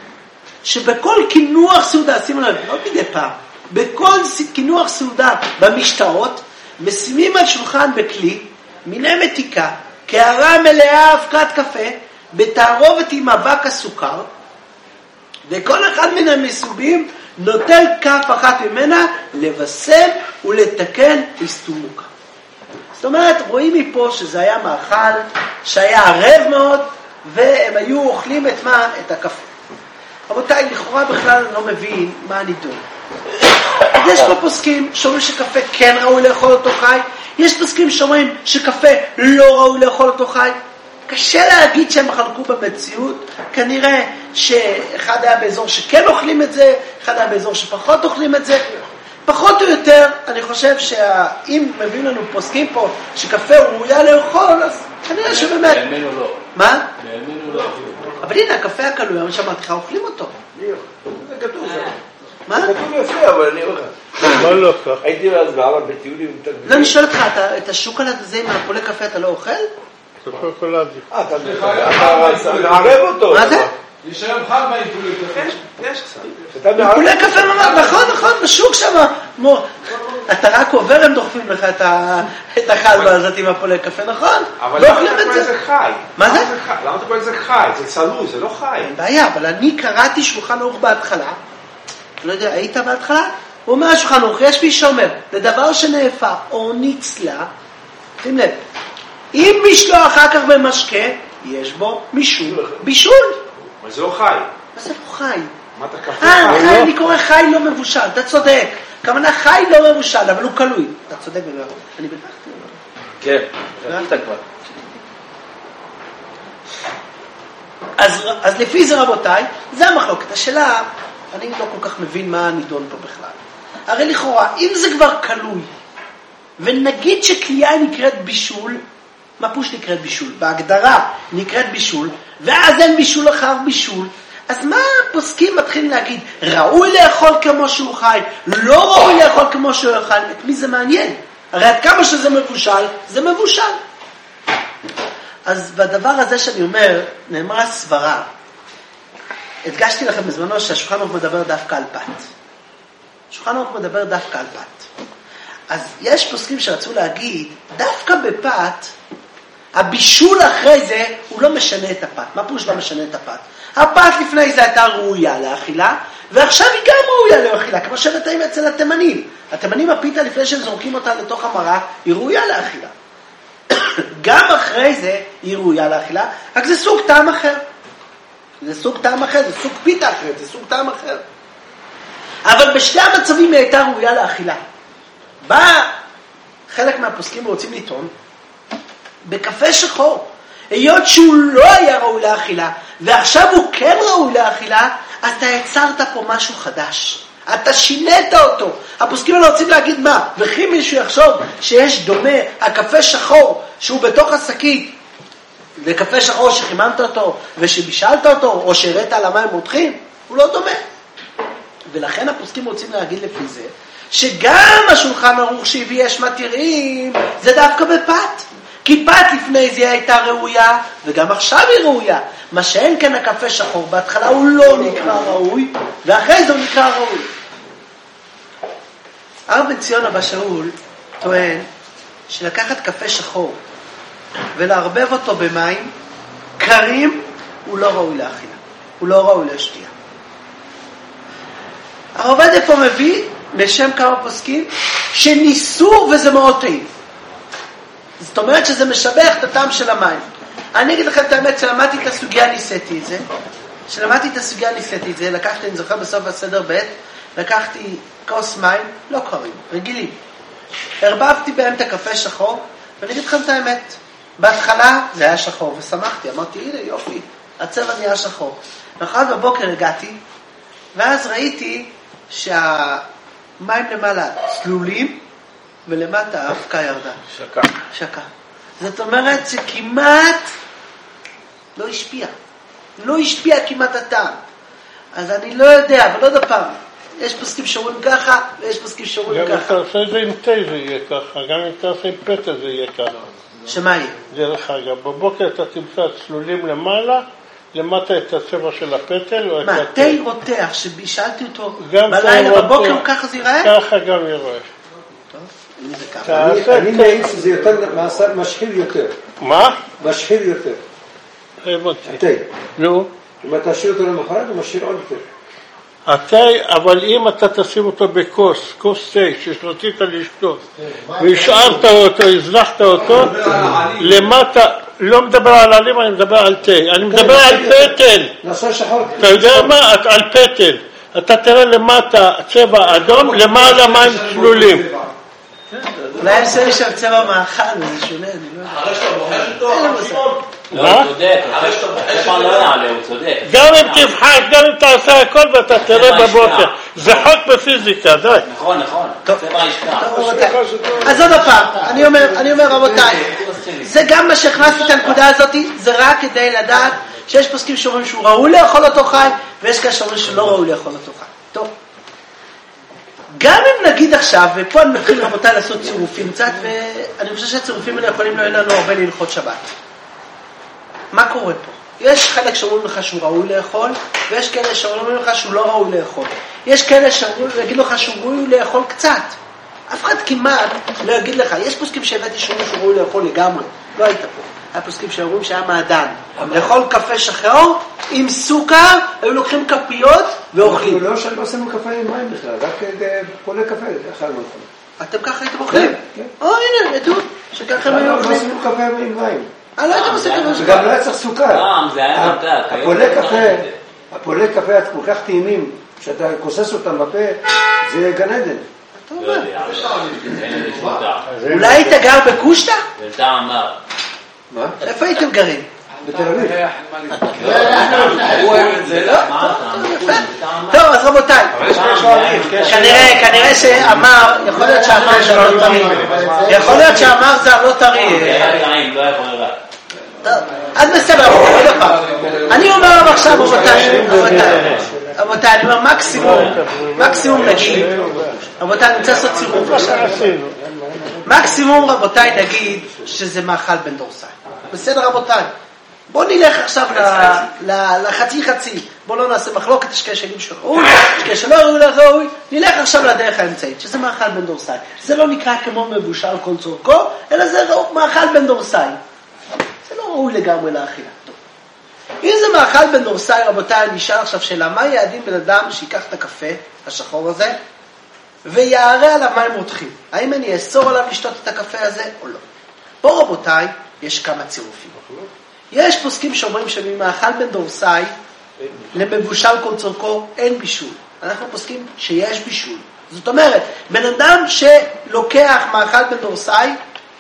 [SPEAKER 2] שבכל כינוח סעודה, שימו לב, לא מדי פעם, בכל כינוח סעודה במשטרות, משימים על שולחן בכלי, מיני מתיקה, קערה מלאה אבקת קפה, בתערובת עם אבק הסוכר, וכל אחד מן המסובים נוטל כף אחת ממנה לבשם ולתקן הסתומוקה. זאת אומרת, רואים מפה שזה היה מאכל שהיה ערב מאוד, והם היו אוכלים את מה? את הקפה. רבותיי, לכאורה בכלל לא מבין מה הנידון. יש פה פוסקים שאומרים שקפה כן ראוי לאכול אותו חי, יש פוסקים שאומרים שקפה לא ראוי לאכול אותו חי. קשה להגיד שהם חלקו במציאות, כנראה שאחד היה באזור שכן אוכלים את זה, אחד היה באזור שפחות אוכלים את זה. פחות או יותר, אני חושב שאם מביאים לנו פוסקים פה שקפה ראויה לאכול, אז כנראה שבאמת...
[SPEAKER 3] בימינו לא.
[SPEAKER 2] מה?
[SPEAKER 3] בימינו לא.
[SPEAKER 2] אבל הנה, הקפה הקלוי, אני שמעתי לך, אוכלים אותו.
[SPEAKER 1] זה כתוב.
[SPEAKER 2] מה?
[SPEAKER 1] זה כתוב יפה, אבל אני אומר לך.
[SPEAKER 5] מה לא כך?
[SPEAKER 1] הייתי אז בערב בטיולים.
[SPEAKER 2] לא, אני שואל אותך, את השוקולד הזה עם הפולי קפה אתה לא אוכל?
[SPEAKER 5] זה שוקולדי.
[SPEAKER 1] אתה מערב אותו.
[SPEAKER 2] מה זה?
[SPEAKER 6] יש היום חג מהאיפולי קפה.
[SPEAKER 4] יש קצת.
[SPEAKER 2] פולי קפה ממש, נכון, בשוק שם. אתה רק עובר, הם דוחפים לך את החלבה הזאת עם הפולי קפה, נכון?
[SPEAKER 4] אבל
[SPEAKER 2] לא
[SPEAKER 4] למה
[SPEAKER 2] אוכלים
[SPEAKER 4] אתה
[SPEAKER 2] את
[SPEAKER 4] קורא
[SPEAKER 2] זה.
[SPEAKER 4] לזה חי?
[SPEAKER 2] מה זה?
[SPEAKER 4] למה אתה קורא לזה חי? זה צלוי, זה לא חי.
[SPEAKER 2] אין בעיה, אבל אני קראתי שולחן ערוך בהתחלה, לא יודע, היית בהתחלה? הוא אומר שולחן ערוך, יש מי שאומר, לדבר שנאפה או נצלה, שים לב, אם משלו אחר כך במשקה, יש בו משול, בישול.
[SPEAKER 4] אבל זה לא חי.
[SPEAKER 2] מה זה לא חי?
[SPEAKER 4] מה אתה קפה חי?
[SPEAKER 2] חי, אני קורא חי לא מבושל, אתה צודק. כמובן חי לא מבושל, אבל הוא קלוי. אתה צודק במאה. אני בטחתי.
[SPEAKER 3] כן, ראית כבר.
[SPEAKER 2] אז לפי זה רבותיי, זה המחלוקת. השאלה, אני לא כל כך מבין מה הנידון פה בכלל. הרי לכאורה, אם זה כבר קלוי, ונגיד שקלייה נקראת בישול, מה פוש נקראת בישול? בהגדרה נקראת בישול, ואז אין בישול אחר בישול, אז מה הפוסקים מתחילים להגיד? ראוי לאכול כמו שהוא חי, לא ראוי לאכול כמו שהוא חי, את מי זה מעניין? הרי עד כמה שזה מבושל, זה מבושל. אז בדבר הזה שאני אומר, נאמרה סברה. הדגשתי לכם בזמנו שהשולחן ערוך מדבר דווקא על פת. השולחן ערוך מדבר דווקא על פת. אז יש פוסקים שרצו להגיד, דווקא בפת, הבישול אחרי זה, הוא לא משנה את הפת. מה פירוש לא משנה את הפת? הפת לפני זה הייתה ראויה לאכילה, ועכשיו היא גם ראויה לאכילה, כמו שבטאים אצל התימנים. התימנים הפיתה לפני שהם זורקים אותה לתוך המרה, היא ראויה לאכילה. גם אחרי זה היא ראויה לאכילה, רק זה סוג טעם אחר. זה סוג טעם אחר, זה סוג פיתה אחרת, זה סוג טעם אחר. אבל בשתי המצבים היא הייתה ראויה לאכילה. בא חלק מהפוסקים רוצים לטעון, בקפה שחור, היות שהוא לא היה ראוי לאכילה, ועכשיו הוא כן ראוי לאכילה, אז אתה יצרת פה משהו חדש. אתה שינית אותו. הפוסקים האלה רוצים להגיד מה? וכי מישהו יחשוב שיש דומה הקפה שחור שהוא בתוך השקית, לקפה שחור שחיממת אותו ושבישלת אותו, או שהראית על המים מותחים, הוא לא דומה. ולכן הפוסקים רוצים להגיד לפי זה, שגם השולחן ערוך שהביא יש מתירים, זה דווקא בפת. כי פת לפני זה הייתה ראויה, וגם עכשיו היא ראויה. מה שאין כאן הקפה שחור, בהתחלה הוא לא נקרא ראוי, ואחרי זה הוא נקרא ראוי. הרב בן ציון אבא שאול טוען שלקחת קפה שחור ולערבב אותו במים קרים, הוא לא ראוי לאכילה, הוא לא ראוי לשתייה. הרב עובדיה פה מביא בשם כמה פוסקים שניסו וזה מאוד טעים. זאת אומרת שזה משבח את הטעם של המים. אני אגיד לכם את האמת, כשלמדתי את הסוגיה ניסיתי את זה, לקחתי, אני זוכר בסוף הסדר ב', לקחתי כוס מים, לא קרים, רגילים. הרבבתי בהם את הקפה שחור, ואני אגיד לכם את האמת, בהתחלה זה היה שחור, ושמחתי, אמרתי, הנה יופי, הצבע נהיה שחור. ואחר בבוקר הגעתי, ואז ראיתי שהמים למעלה צלולים, ולמטה האבקה ירדה. שקע. זאת אומרת שכמעט לא השפיע כמעט הטעם. אז אני לא יודע, אבל עוד פעם, יש פסקים שאומרים ככה, ויש פסקים שאומרים ככה.
[SPEAKER 5] גם אתה עושה את זה עם תה זה יהיה ככה, גם אם אתה עושה עם פטל זה יהיה ככה.
[SPEAKER 2] שמה יהיה?
[SPEAKER 5] דרך אגב, בבוקר אתה תמצא צלולים למעלה, למטה את הצבע של הפטל או את
[SPEAKER 2] מה, תה רותח, שבישלתי אותו בלילה בבוקר, ככה זה ייראה?
[SPEAKER 5] ככה גם יראה.
[SPEAKER 7] אני מעיד שזה יותר משחיל יותר.
[SPEAKER 5] מה?
[SPEAKER 7] משחיל יותר.
[SPEAKER 5] הבנתי.
[SPEAKER 7] התה.
[SPEAKER 5] נו.
[SPEAKER 7] אם אתה תשאיר אותו למחרת, הוא משחיל עוד יותר.
[SPEAKER 5] התה, אבל אם אתה תשים אותו בכוס תה שרצית לשתות, והשארת אותו, הזנחת אותו, למטה, לא מדבר על עלים, אני מדבר על תה. אני מדבר על פטל. אתה יודע מה? על פטל. אתה תראה למטה צבע אדום, למעלה מים צלולים.
[SPEAKER 2] אולי אני חושב שהצבע מאכל, זה שונה, אני לא יודע.
[SPEAKER 6] אחרי שאתה בוחר איתו, שמעון.
[SPEAKER 8] לא, הוא צודק. אחרי שאתה בוחר לא נעלה, הוא צודק.
[SPEAKER 5] גם אם תבחר, גם אם תעשה הכל ואתה תראה בבוקר. זה חוק בפיזיקה, די.
[SPEAKER 8] נכון. צבע ישקע.
[SPEAKER 2] אז עוד פעם, אני אומר רבותיי, זה גם מה שהכנסתי את הנקודה הזאת, זה רק כדי לדעת שיש פסקים שאומרים שהוא ראוי לאכול אותו חי, ויש כאלה שאומרים שלא ראוי לאכול אותו חי. טוב. גם אם נגיד עכשיו, ופה אני מתחיל רבותיי לעשות צירופים קצת, ואני חושב שהצירופים האלה יכולים להועיל לנו הרבה להלכות שבת. מה קורה פה? יש חלק שאומרים לך שהוא ראוי לאכול, ויש כאלה שאומרים לך שהוא לא ראוי לאכול. יש כאלה שיגיד לך שהוא ראוי לאכול קצת. אף אחד כמעט לא יגיד לך, יש פוסקים שהבאתי שאומרים שהוא ראוי לאכול לגמרי, לא היית פה. היה פוסקים שאומרים שהיה מעדן. לאכול קפה שחור עם סוכר, היו לוקחים כפיות ואוכלים.
[SPEAKER 7] לא עושים קפה עם מים בכלל, רק פולה קפה, אכלנו.
[SPEAKER 2] אתם ככה הייתם אוכלים? הנה, עדות, שככה הם היו אוכלים.
[SPEAKER 7] לא עושים קפה עם מים.
[SPEAKER 2] לא הייתם עושים קפה שחור.
[SPEAKER 7] וגם לא היה צריך סוכר.
[SPEAKER 8] זה היה נמתק.
[SPEAKER 7] הפולה קפה כל כך טעימים, שאתה כוסס אותם בפה, זה גן עדן.
[SPEAKER 2] אולי היית גר בקושטה?
[SPEAKER 8] זה טעם מר.
[SPEAKER 7] מה?
[SPEAKER 2] איפה הייתם גרים?
[SPEAKER 7] בתל אביב.
[SPEAKER 6] הוא אוהב את זה, לא?
[SPEAKER 2] טוב, אז רבותיי, כנראה שאמר, יכול להיות שאמר זה לא טרי. יכול להיות שאמר זה לא טרי. אז בסדר, עוד פעם. אני אומר עכשיו, רבותיי, אני אומר מקסימום נגיד, רבותיי, אני רוצה לעשות צירוף עכשיו. מקסימום רבותיי נגיד שזה מאכל בן דורסאי. בסדר רבותיי, בואו נלך עכשיו לחצי, בואו לא נעשה מחלוקת, יש כאלה שיגידו שראוי, יש כאלה שלא ראוי, נלך עכשיו לדרך האמצעית, שזה מאכל בן דורסאי. זה לא נקרא כמו מבושל כל צורכו, אלא זה מאכל בן דורסאי. זה לא ראוי לגמרי לאכילה. אם זה מאכל בן דורסאי, רבותיי, אני אשאל עכשיו שאלה, מה יעדים בן אדם שיקח את הקפה השחור הזה, ויערה עליו מים רותחים? האם אני אאסור עליו לשתות את הקפה הזה או לא? פה רבותיי, יש כמה צירופים. יש פוסקים שאומרים שממאכל בן דורסאי למבושל כל צורכו אין בישול. אנחנו פוסקים שיש בישול. זאת אומרת, בן אדם שלוקח מאכל בן דורסאי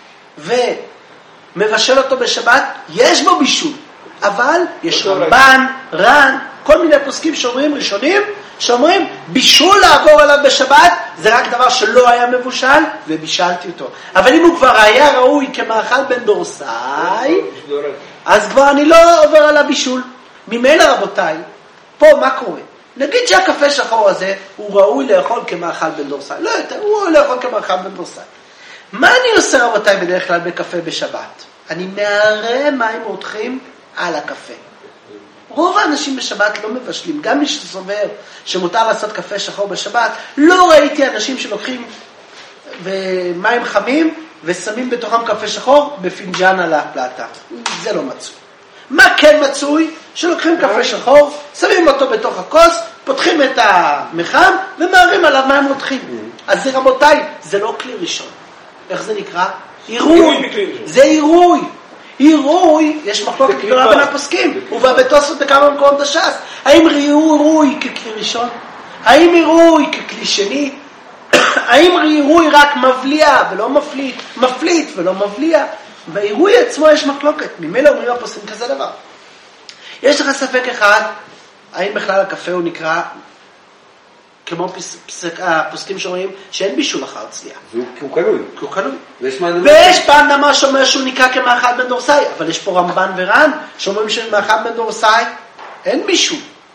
[SPEAKER 2] ומבשל אותו בשבת, יש בו בישול. אבל יש רמב"ן, ר"ן, כל מיני פוסקים שאומרים ראשונים, שאומרים בישול לעבור עליו בשבת, זה רק דבר שלא היה מבושל ובישלתי אותו. אבל אם הוא כבר היה ראוי כמאכל בן דורסאי, אז כבר אני לא עובר עליו בישול. ממילא רבותיי, פה מה קורה? נגיד שהקפה שחור הזה הוא ראוי לאכול כמאכל בן דורסאי. לא יותר, הוא ראוי לאכול כמאכל בן דורסאי. מה אני עושה רבותיי בדרך כלל בקפה בשבת? אני מערה מים רותחים על הקפה. רוב האנשים בשבת לא מבשלים, גם מי שסובר שמותר לעשות קפה שחור בשבת, לא ראיתי אנשים שלוקחים מים חמים ושמים בתוכם קפה שחור בפינג'ן על הפלטה. זה לא מצוי. מה כן מצוי? שלוקחים קפה שחור, שמים אותו בתוך הכוס, פותחים את המחם ומערים עליו מים רותחים. אז זה רבותיי, זה לא כלי ראשון. איך זה נקרא? עירוי. זה עירוי. עירוי, יש מחלוקת גדולה בין הפוסקים, ובתוספות בכמה מקומות בש"ס. האם עירוי ככלי ראשון? האם עירוי ככלי שני? האם עירוי רק מבליע ולא מפליט, מפליט ולא מבליע? בעירוי עצמו יש מחלוקת, ממילא אומרים הפוסקים כזה דבר. יש לך ספק אחד, האם בכלל הקפה הוא נקרא, כמו הפוסקים שאומרים, שאין בישול אחר צליעה.
[SPEAKER 7] הוא קנוי.
[SPEAKER 2] כי הוא קנוי. ויש פעם נמה שאומר שהוא נקרא כמאכל בן דורסאי, אבל יש פה רמב"ן ור"ן שאומרים שמאכל בן דורסאי אין בישול.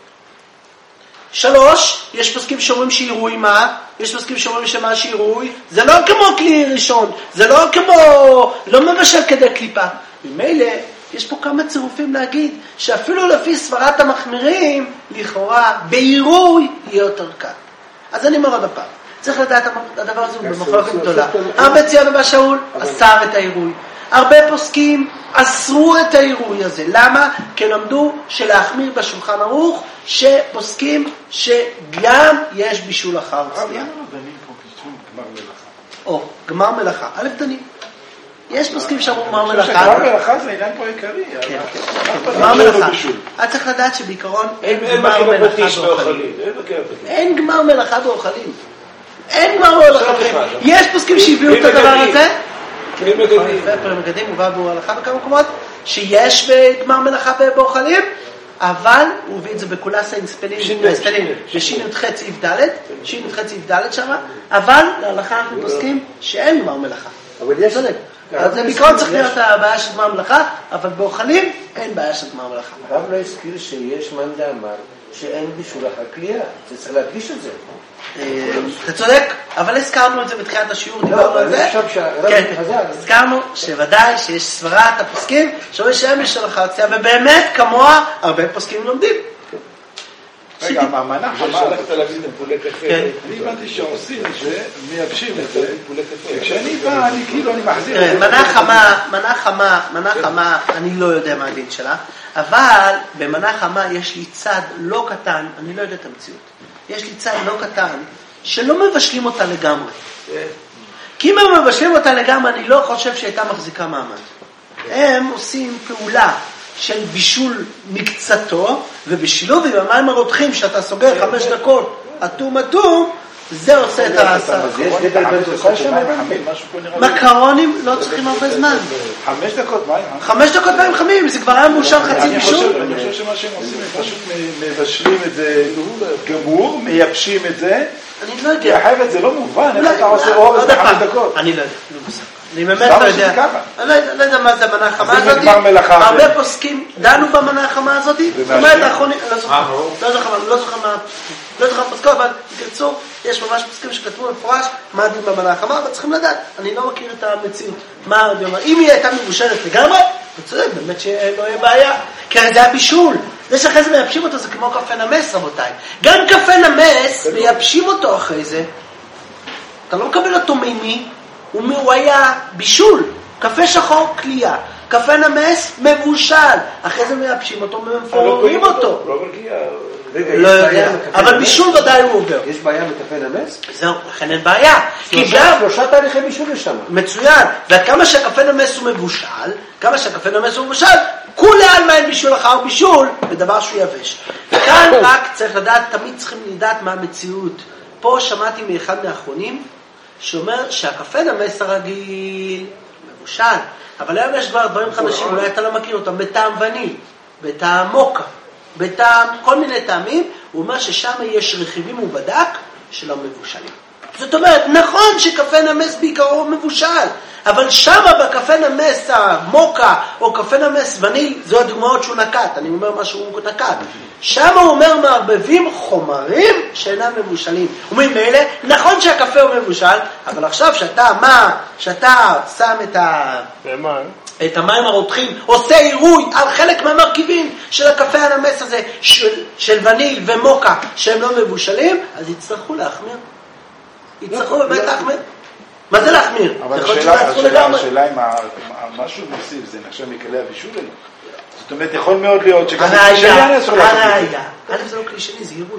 [SPEAKER 2] 3, יש פוסקים שאומרים שעירוי מה? יש פוסקים שאומרים שמה שעירוי, זה לא כמו כלי ראשון, זה לא כמו, לא מבשל כדי קליפה. ממילא, יש פה כמה צירופים להגיד, שאפילו לפי סברת המחמירים, לכאורה, בעירוי יהיה יותר קל. אז אני אומר עוד הפעם, צריך לדעת, הדבר הזה הוא במחלוקת גדולה. הרבה ציון אבא שאול אסר את העירוי. הרבה פוסקים אסרו את העירוי הזה. למה? כי למדו שלהחמיר בשולחן ערוך, שפוסקים שגם יש בישול אחר צליעה. או, גמר מלאכה. א' דנים. יש פוסקים שאמרו גמר מלאכה.
[SPEAKER 1] גמר מלאכה זה עניין פה עיקרי.
[SPEAKER 2] כן, כן. גמר מלאכה. אתה צריך לדעת שבעיקרון אין גמר מלאכה באוכלים. אין גמר מלאכה באוכלים. אין גמר מלאכה באוכלים. יש פוסקים שהביאו את הדבר הזה. פרי מגדים מובא בו הלכה בכמה מקומות, שיש בגמר מלאכה באוכלים, אבל הוא הביא את זה בקולס האינספלים, בשי"ח סעיף ד', שי"ח סעיף ד' שמה, אבל להלכה אנחנו פוסקים שאין גמר מלאכה.
[SPEAKER 7] אבל יש
[SPEAKER 2] צודק. אז זה בעיקרון צריך להיות הבעיה של גמר מלאכה, אבל באוכלים אין בעיה של גמר מלאכה.
[SPEAKER 7] הרב לא הזכיר שיש מאן דאמר שאין בישול אחר קליעה, זה צריך להדגיש את זה.
[SPEAKER 2] אתה צודק, אבל הזכרנו את זה בתחילת השיעור, דיברנו על זה. כן, הזכרנו שוודאי שיש סברת הפוסקים שאומרים שאין בישול אחר קליעה, ובאמת כמוה הרבה פוסקים לומדים.
[SPEAKER 1] רגע, המנה חמה, הלכת להגיד נפולי קפה. אני הבנתי שעושים את זה, מייבשים את זה, וכשאני בא, אני כאילו, אני מחזיר.
[SPEAKER 2] מנה חמה, אני לא יודע מה הדין שלה, אבל במנה חמה יש לי צד לא קטן, אני לא יודע את המציאות. יש לי צד לא קטן, שלא מבשלים אותה לגמרי. כי אם הם מבשלים אותה לגמרי, אני לא חושב שהייתה מחזיקה מעמד. הם עושים פעולה של בישול מקצתו, ובשילוב עם המים הרותחים, שאתה סוגר 5 דקות, אטום, זה עושה את העשה. מקרונים לא צריכים הרבה זמן.
[SPEAKER 1] 5 דקות מים?
[SPEAKER 2] 5 דקות מים חמים, זה כבר היה מאושר חצי בישול.
[SPEAKER 1] אני חושב שמה שהם עושים, הם פשוט מבשלים את זה גמור, מייבשים את זה.
[SPEAKER 2] אני לא יודע.
[SPEAKER 1] אחרת זה לא מובן, איך אתה עושה אורז ב5 דקות?
[SPEAKER 2] אני לא יודע, אני באמת לא יודע. אני לא יודע מה זה המנה החמה הזאת. הרבה פוסקים דנו במנה החמה הזאת. זאת אומרת, האחרונים, לא זוכר פוסקו, אבל תקצור, יש ממש פוסקים שכתבו מפורש מה הדין במנה החמה, אבל צריכים לדעת. אני לא מכיר את המציאות. אם היא הייתה מבושלת לגמרי, אתה צודק, באמת שלא יהיה בעיה. כי זה היה בישול. זה שאחרי זה מייבשים אותו, זה כמו קפה נמס, רבותיי. גם קפה נמס, מייבשים אותו אחרי זה. אתה לא מקבל אותו מימי. הוא היה בישול, קפה שחור קליעה, קפה נמס מבושל, אחרי זה מייבשים אותו, מפוררים אותו. לא יודע, אבל בישול ודאי הוא עובר.
[SPEAKER 7] יש בעיה בקפה נמס?
[SPEAKER 2] זהו, לכן אין בעיה.
[SPEAKER 7] 3 תהליכי בישול יש שם.
[SPEAKER 2] מצוין, ועד כמה שהקפה נמס הוא מבושל, כולי על מה אין בישול אחר בישול, בדבר שהוא יבש. וכאן רק צריך לדעת, תמיד צריכים לדעת מה המציאות. פה שמעתי מאחד מהאחרונים, שאומר שהקפה נמס הרגיל מבושל, אבל היום יש כבר דברים חדשים, אולי אתה לא מכיר אותם, בטעם וניל, בטעם מוקה, בטעם כל מיני טעמים, הוא אומר ששם יש רכיבים ובדק שלא מבושלים. זאת אומרת, נכון שקפה נמס בעיקרו מבושל, אבל שם בקפה נמס המוקה או קפה נמס וניל, זו הדוגמאות שהוא נקט, אני אומר מה שהוא נקט. שם הוא אומר מערבבים חומרים שאינם מבושלים. וממילא, נכון שהקפה הוא מבושל, אבל עכשיו שאתה שם את המים הרותחים, עושה עירוי על חלק מהמרכיבים של הקפה הנמס הזה, של וניל ומוקה, שהם לא מבושלים, אז יצטרכו להחמיר. יצטרכו באמת להחמיר. מה זה להחמיר?
[SPEAKER 1] אבל השאלה אם משהו מוסיף, זה נחשב מכלי הבישול אלו. זאת אומרת, יכול מאוד להיות שגם כלי שני אני אסור להחמיר.
[SPEAKER 2] זה לא כלי שני, זה עירוי.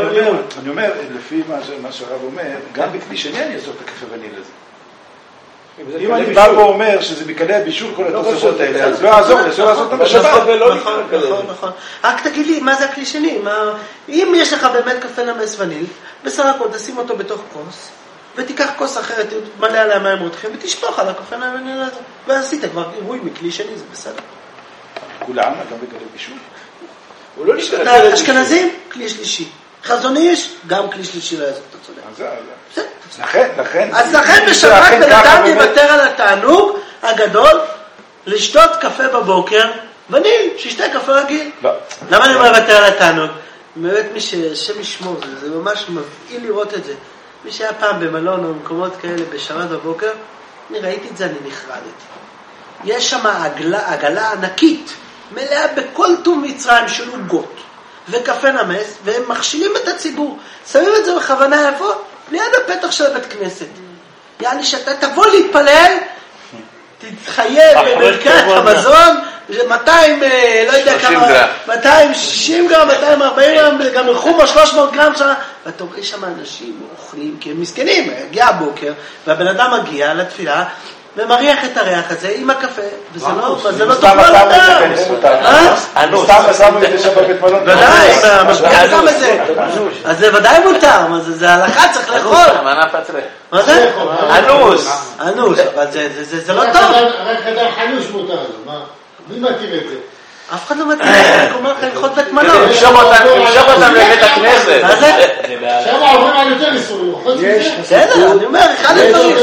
[SPEAKER 1] אני אומר, לפי מה שהרב אומר, גם בכלי שני אני אסור את הקפה וניל הזה.
[SPEAKER 4] אם אני בא ואומר שזה מקנה בישול כל התוספות האלה, אז לא יעזור, אפשר לעשות אותם בשבת.
[SPEAKER 2] נכון. רק תגיד לי, מה זה הכלי שני? אם יש לך באמת קפה נמס וניל, בסך הכל תשים אותו בתוך כוס, ותיקח כוס אחרת, מלא עליה מים רותחים, ותשפוך על הקפה נמס וניל הזה. ועשית כבר עירוי מכלי שני, זה בסדר.
[SPEAKER 4] כולם, גם בגלל בישול.
[SPEAKER 1] הוא לא נשתנה כלי בישול.
[SPEAKER 2] אשכנזים, כלי שלישי. חזון איש, גם כלי שלישי לא יעזור, אתה צודק.
[SPEAKER 4] לכן.
[SPEAKER 2] אז לכן בשבת בן אדם יוותר על התענוג הגדול לשתות קפה בבוקר, וניל, שישתה קפה רגיל. למה אני אומר לוותר על התענוג? באמת מי ששם ישמור, זה ממש מבעיל לראות את זה. מי שהיה פעם במלון או במקומות כאלה בשבת בבוקר, אני ראיתי את זה, אני נחרדתי. יש שם עגלה ענקית, מלאה בכל טוב מצרים של עוגות וקפה נמס, והם מכשילים את הציבור. שמים את זה בכוונה איפה? ליד הפתח של הבית כנסת. יעני שאתה תבוא להתפלל, תתחייב בברכת המזון, 200, לא יודע כמה, 260 גרם, 240 גרם, גם חומה 300 גרם שנה. ואתה רואה שם אנשים אוכלים, כי הם מסכנים, הגיע הבוקר, והבן אדם מגיע לתפילה, ומריח את הריח הזה עם הקפה, וזה לא טוב לא לדעת.
[SPEAKER 4] סתם שמו את זה שם בבית מלון.
[SPEAKER 2] ודאי, המשפיע שם את זה. אז זה ודאי מותר, זה הלכה, צריך לאכול. מה זה? אנוס, אבל זה לא טוב.
[SPEAKER 9] רק חדר חנוש מותר לו, מה? מי מכיר את זה?
[SPEAKER 2] אף אחד לא מתאים, אני אומר לך ללכות בית מלון.
[SPEAKER 3] נמשוך אותם לבית הכנסת.
[SPEAKER 2] מה זה?
[SPEAKER 9] שם עוברים על יותר איסורים.
[SPEAKER 2] בסדר, אני אומר, אחד הדברים.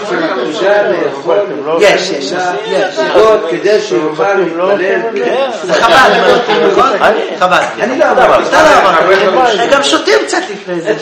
[SPEAKER 2] יש.
[SPEAKER 7] כדי שיוכל להתפלל.
[SPEAKER 2] זה חב"ד, נכון? חב"ד.
[SPEAKER 7] אני לא אמרתי.
[SPEAKER 2] הם גם שותים קצת לפני זה.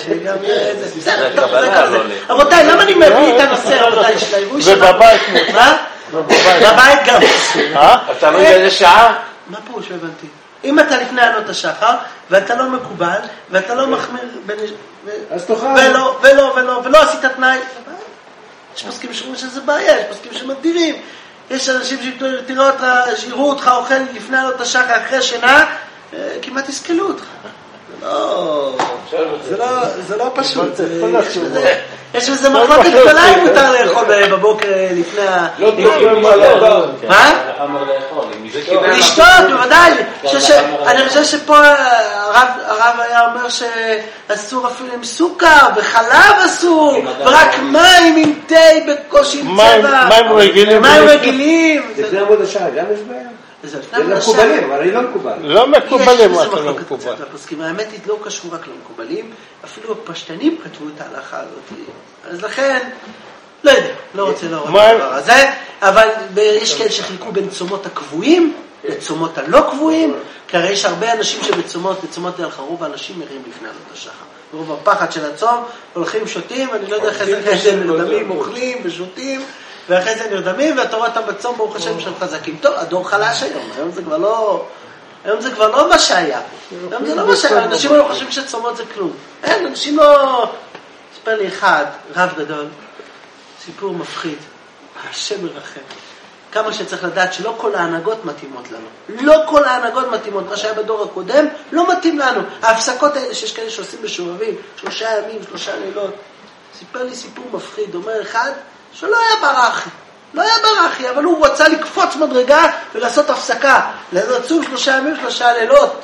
[SPEAKER 2] רבותיי, למה אני מביא את הנושא, רבותיי, של העירוי שלנו?
[SPEAKER 5] ובבית
[SPEAKER 2] מה? בבית גם.
[SPEAKER 3] אתה לא יודע איזה שעה?
[SPEAKER 2] מה פירוש הבנתי? אם אתה לפני עלות השחר, ואתה לא מקובל, ואתה לא מחמיר
[SPEAKER 7] אז תאכל.
[SPEAKER 2] ולא עשית תנאי, יש פסקים שאומרים שזה בעיה, יש פסקים שמגדירים. יש אנשים שיראו אותך אוכל לפני עלות השחר אחרי שינה, כמעט יסכלו אותך. זה לא פשוט. יש בזה מחלוקת גדולה אם מותר לאכול בבוקר לפני
[SPEAKER 1] לא טוב,
[SPEAKER 2] מה? לשתות, בוודאי. אני חושב שפה הרב היה אומר שאסור אפילו עם סוכר, בחלב אסור, ורק מים עם תה בקושי עם צבע. מים רגילים.
[SPEAKER 7] לפני עמוד השעה גם יש בעיה? זה לא מקובלים, הרי לא מקובל.
[SPEAKER 5] לא מקובלים, אתה לא מקובל.
[SPEAKER 2] האמת היא לא קשור רק למקובלים, אפילו הפשטנים כתבו את ההלכה הזאת. אז לכן, לא יודע, לא רוצה לדבר הזה, אבל יש כאלה שחילקו בין צומות הקבועים לצומות הלא קבועים, כי הרי יש הרבה אנשים שבצומות ליל חרוב, האנשים מרים לפני עלות השחר. ברוב הפחד של הצום, הולכים שותים, אני לא יודע אחרי זה נרדמים, אוכלים ושותים, ואחרי זה נרדמים, ואתה רואה אותם בצום, ברוך השם שהם חזקים. טוב, הדור חלש היום, היום זה כבר לא מה שהיה. היום זה לא מה שהיה, אנשים לא חושבים שצומות זה כלום. אין, אנשים לא... ספר לי אחד, רב גדול, סיפור מפחיד, השם מרחם. כמה שצריך לדעת שלא כל ההנהגות מתאימות לנו. לא כל ההנהגות מתאימות. מה שהיה בדור הקודם לא מתאים לנו. ההפסקות האלה שיש כאלה שעושים בשובבים, 3 ימים, 3 לילות. סיפר לי סיפור מפחיד, אומר אחד, שלא היה ברחי. לא היה ברחי, אבל הוא רצה לקפוץ מדרגה ולעשות הפסקה. לרצו 3 ימים, 3 לילות.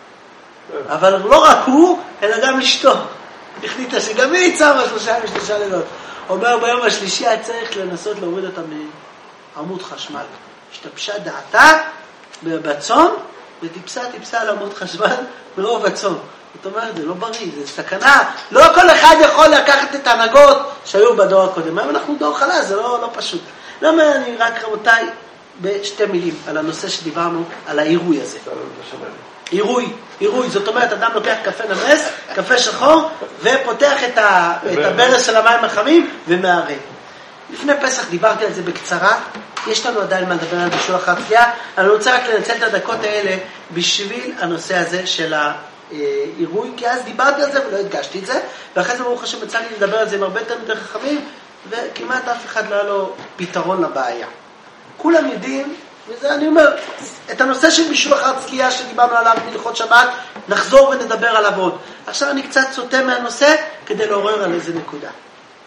[SPEAKER 2] אבל לא רק הוא, אלא גם אשתו. החליטה שגם היא צמה 3 ימים, 3 לילות. אומר ביום השלישי היה צריך לנסות להוריד אותה מעמוד חשמל. השתבשה דעתה בצום, וטיפסה על עמוד חשמל ברוב הצום. זאת אומרת, זה לא בריא, זה סכנה. לא כל אחד יכול לקחת את ההנהגות שהיו בדור הקודם. היום אנחנו דור חלש, זה לא פשוט. למה אני רק רבותיי בשתי מילים על הנושא שדיברנו, על העירוי הזה. עירוי, זאת אומרת, אדם לוקח קפה נמס, קפה שחור, ופותח את הברז של המים החמים ומערב. לפני פסח דיברתי על זה בקצרה, יש לנו עדיין מה לדבר על בישול אחר תקיעה, אני רוצה רק לנצל את הדקות האלה בשביל הנושא הזה של העירוי, כי אז דיברתי על זה ולא הדגשתי את זה, ואחרי זה ברוך השם יצא לי לדבר על זה עם הרבה תלמידי חכמים, וכמעט אף אחד לא היה לו פתרון לבעיה. כולם יודעים, וזה אני אומר, את הנושא של בישול אחר תקיעה שדיברנו עליו בהלכות שבת, נחזור ונדבר עליו עוד. עכשיו אני קצת סוטה מהנושא כדי לעורר על איזה נקודה.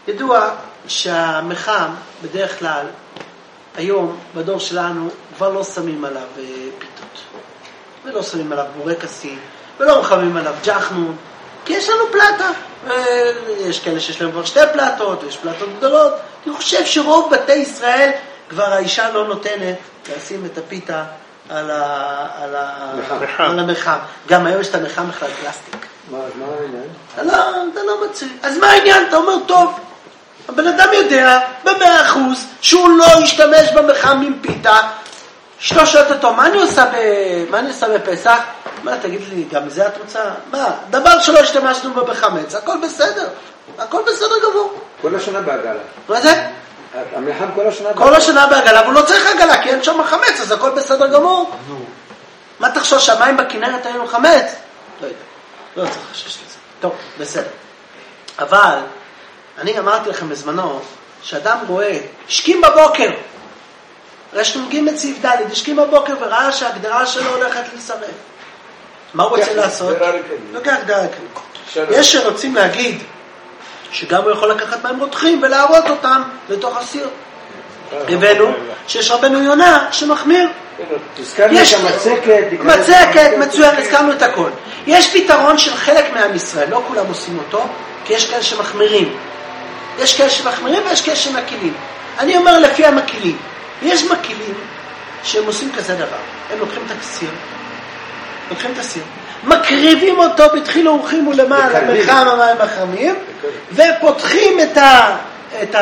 [SPEAKER 2] ידוע שהמחם בדרך כלל, היום בדור שלנו כבר לא שמים עליו פיתות, ולא שמים עליו בורקסים, ולא מחמים עליו ג'חנון, כי יש לנו פלטה. יש כאלה שיש להם כבר 2 פלטות, ויש פלטות גדולות. אני חושב שרוב בתי ישראל כבר האישה לא נותנת לשים את הפיתה על המחם. גם היום יש את המחם בכלל פלסטיק.
[SPEAKER 7] מה העניין?
[SPEAKER 2] אתה לא מצא. אז מה העניין? אתה אומר, טוב, הבן אדם יודע ב100% שהוא לא ישתמש במחם עם פיתה. אשתו שואלת אותו, מה אני עושה בפסח? מה, תגיד לי, גם זה את רוצה? מה, דבר שלא השתמשנו בו בחמץ, הכל בסדר. הכל בסדר גמור.
[SPEAKER 7] כל השנה בעגלה.
[SPEAKER 2] מה זה?
[SPEAKER 7] המלחם כל השנה בעגלה.
[SPEAKER 2] כל השנה בעגלה, והוא לא צריך עגלה, כי אין שם חמץ, אז הכל בסדר גמור. מה תחשוב, שהמים בכנרת היו חמץ? לא יודע, לא צריך חשש לזה. טוב, בסדר. אבל, אני אמרתי לכם בזמנו, שאדם רואה, השכים בבוקר, רש"ג סעיף ד', השכים בבוקר וראה שההגדרה שלו הולכת להישרף. מה הוא רוצה לעשות? לוקח גדרה ריקנית. יש שרוצים להגיד שגם הוא יכול לקחת מים רותחים ולהראות אותם לתוך הסיר. הבאנו שיש רבנו יונה שמחמיר.
[SPEAKER 7] יש
[SPEAKER 2] מצקת, מצוין, הזכרנו את הכל. יש פתרון של חלק מעם ישראל, לא כולם עושים אותו, כי יש כאלה שמחמירים. יש כאלה שמחמירים ויש כאלה שמקילים. אני אומר לפי המקילים. יש מקילים שהם עושים כזה דבר. הם לוקחים את הסיר, מקריבים אותו בתחיל אורחים ולמעלה בחם המים החמים, ופותחים את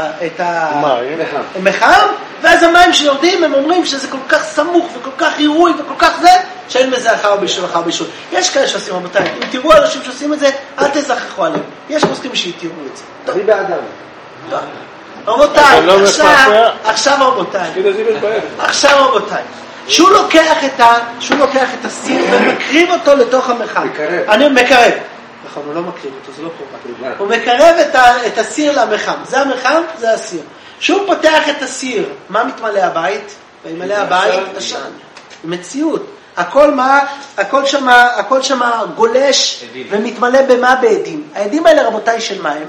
[SPEAKER 2] המחם, ואז המים שיורדים, הם אומרים שזה כל כך סמוך וכל כך עירוי וכל כך זה, שאין מזה אחר בישול. יש כאלה שעושים, רבותיי, אם תראו אנשים שעושים את זה, אל תזכחו עליהם. יש מוסקים שיתראו את זה.
[SPEAKER 7] אני באדם.
[SPEAKER 2] רבותיי, עכשיו רבותיי, שהוא לוקח את הסיר ומקריב אותו לתוך המחם. אני מקרב. נכון, הוא לא מקריב אותו, זה לא קורה. הוא מקרב את הסיר למחם. זה המחם, זה הסיר. שהוא פותח את הסיר, מה מתמלא הבית? ומלא הבית עשן. מציאות. הכל שמה גולש ומתמלא במה בעדים. העדים האלה, רבותיי, של מה הם?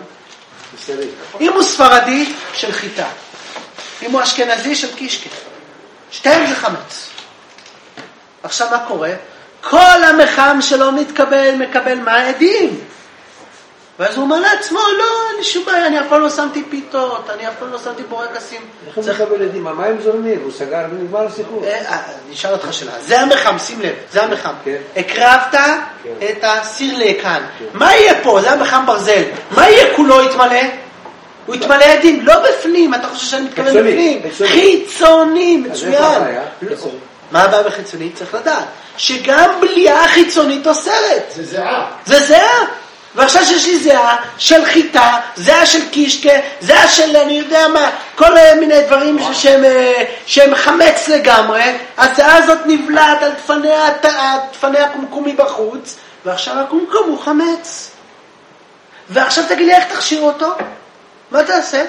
[SPEAKER 2] אם הוא ספרדי, של חיטה. אם הוא אשכנזי, של קישקה. שתיים זה חמץ. עכשיו מה קורה? כל המחם שלו מקבל מה העדים. ואז הוא אומר לעצמו, לא, אני שום בעיה, אני אף פעם לא שמתי פיתות, אני אף פעם לא שמתי בורקסים.
[SPEAKER 7] איך הוא מקבל עדים? המים זורמים, הוא סגר ונגמר הסיפור.
[SPEAKER 2] אני אשאל אותך שאלה. זה המחם, שים לב, זה המחם. הקרבת את הסיר לכאן. מה יהיה פה? זה המחם ברזל. מה יהיה כולו יתמלא? הוא יתמלא עדים, לא בפנים, אתה חושב שאני מתכוון בפנים. חיצוני, מצוין. מה הבעיה בחיצוני? צריך לדעת. שגם בליעה חיצונית אוסרת.
[SPEAKER 9] זה זהה.
[SPEAKER 2] זה זהה. ועכשיו שיש לי זהה של חיטה, זהה של קישקה, זהה של אני יודע מה, כל מיני דברים שהם חמץ לגמרי, הזהה הזאת נבלעת על דפני הקומקומי בחוץ, ועכשיו הקומקום הוא חמץ. ועכשיו תגיד לי איך תכשיר אותו? מה תעשה?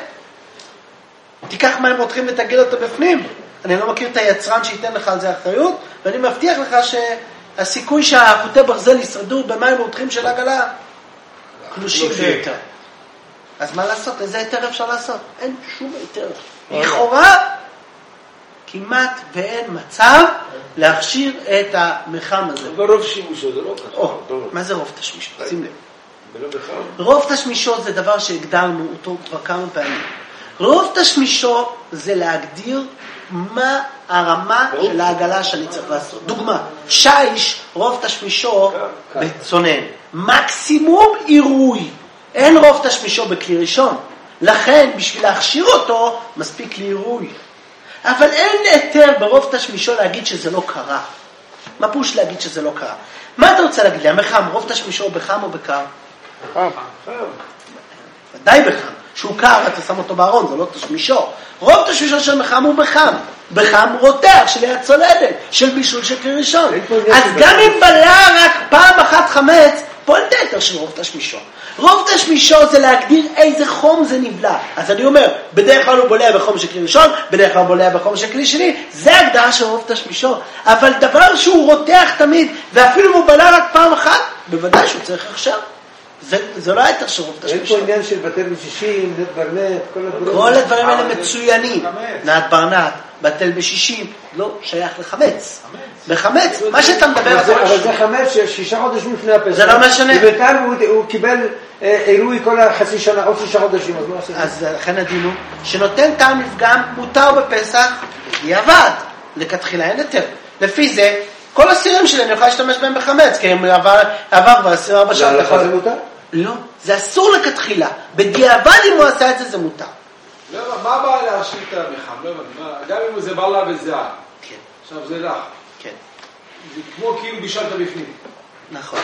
[SPEAKER 2] תיקח מים רותחים ותגיד אותו בפנים. אני לא מכיר את היצרן שייתן לך על זה אחריות, ואני מבטיח לך שהסיכוי שהחוטי ברזל ישרדו במים רותחים של עגלה קלושים ביותר. אז מה לעשות? איזה היתר אפשר לעשות? אין שום היתר. לכאורה כמעט ואין מצב להכשיר את המחם הזה.
[SPEAKER 1] ברוב שימושו זה לא ככה.
[SPEAKER 2] מה זה רוב תשמישו? שים לב. רוב תשמישו זה דבר שהגדרנו אותו כבר כמה פעמים. רוב תשמישו זה להגדיר מה הרמה של העגלה שאני צריך לעשות. דוגמה, שיש רוב תשמישו בצונן. מקסימום עירוי. אין רוב תשמישו בכלי ראשון. לכן, בשביל להכשיר אותו, מספיק לעירוי. אבל אין היתר ברוב תשמישו להגיד שזה לא קרה. מה פירוש להגיד שזה לא קרה? מה אתה רוצה להגיד לי? המחם, רוב תשמישו בחם או בקר?
[SPEAKER 5] חם.
[SPEAKER 2] ודאי בחם. שהוא קר, אתה שם אותו בארון, זה לא תשמישו. רוב תשמישו של מחם הוא בחם. בחם רותח, של יד צולדת, של בישול של כלי ראשון. אז גם אם בלע רק פעם אחת חמץ, פה אין היתר של רוב תשמישו. רוב תשמישו זה להגדיר איזה חום זה נבלע. אז אני אומר, בדרך כלל הוא בולע בחום של כלי ראשון, בדרך כלל הוא בולע בחום של כלי שני, זה הגדרה של רוב תשמישו. אבל דבר שהוא רותח תמיד, ואפילו אם הוא בלע רק פעם אחת, בוודאי שהוא צריך עכשיו. זה לא הייתה שרוב
[SPEAKER 7] אין פה עניין של בטל בשישים, נט ברנט,
[SPEAKER 2] כל הדברים האלה מצוינים. נט ברנט, בטל בשישים, לא שייך לחמץ. בחמץ, מה שאתה מדבר על זה.
[SPEAKER 7] אבל זה חמץ 6 חודשים לפני הפסח.
[SPEAKER 2] זה לא משנה.
[SPEAKER 7] ובינתיים הוא קיבל עירוי כל החצי שנה, עוד 6 חודשים, אז מה עושה?
[SPEAKER 2] אז לכן הדינו, שנותן טעם לפגם מותר בפסח, בדיעבד, לכתחילה אין יותר. לפי זה, כל הסירים שלי אני יכול להשתמש בהם בחמץ, כי הם עבר כבר 24 שעות.
[SPEAKER 7] זה מותר?
[SPEAKER 2] לא, זה אסור לכתחילה. בדיעבד אם הוא עשה את זה, זה מותר.
[SPEAKER 4] לא, מה בא להשאיר את המחם? לא הבנתי, גם אם זה בא לה וזה
[SPEAKER 2] כן.
[SPEAKER 4] עכשיו זה לך.
[SPEAKER 2] כן.
[SPEAKER 4] זה כמו כאילו בישלת בפנים.
[SPEAKER 2] נכון.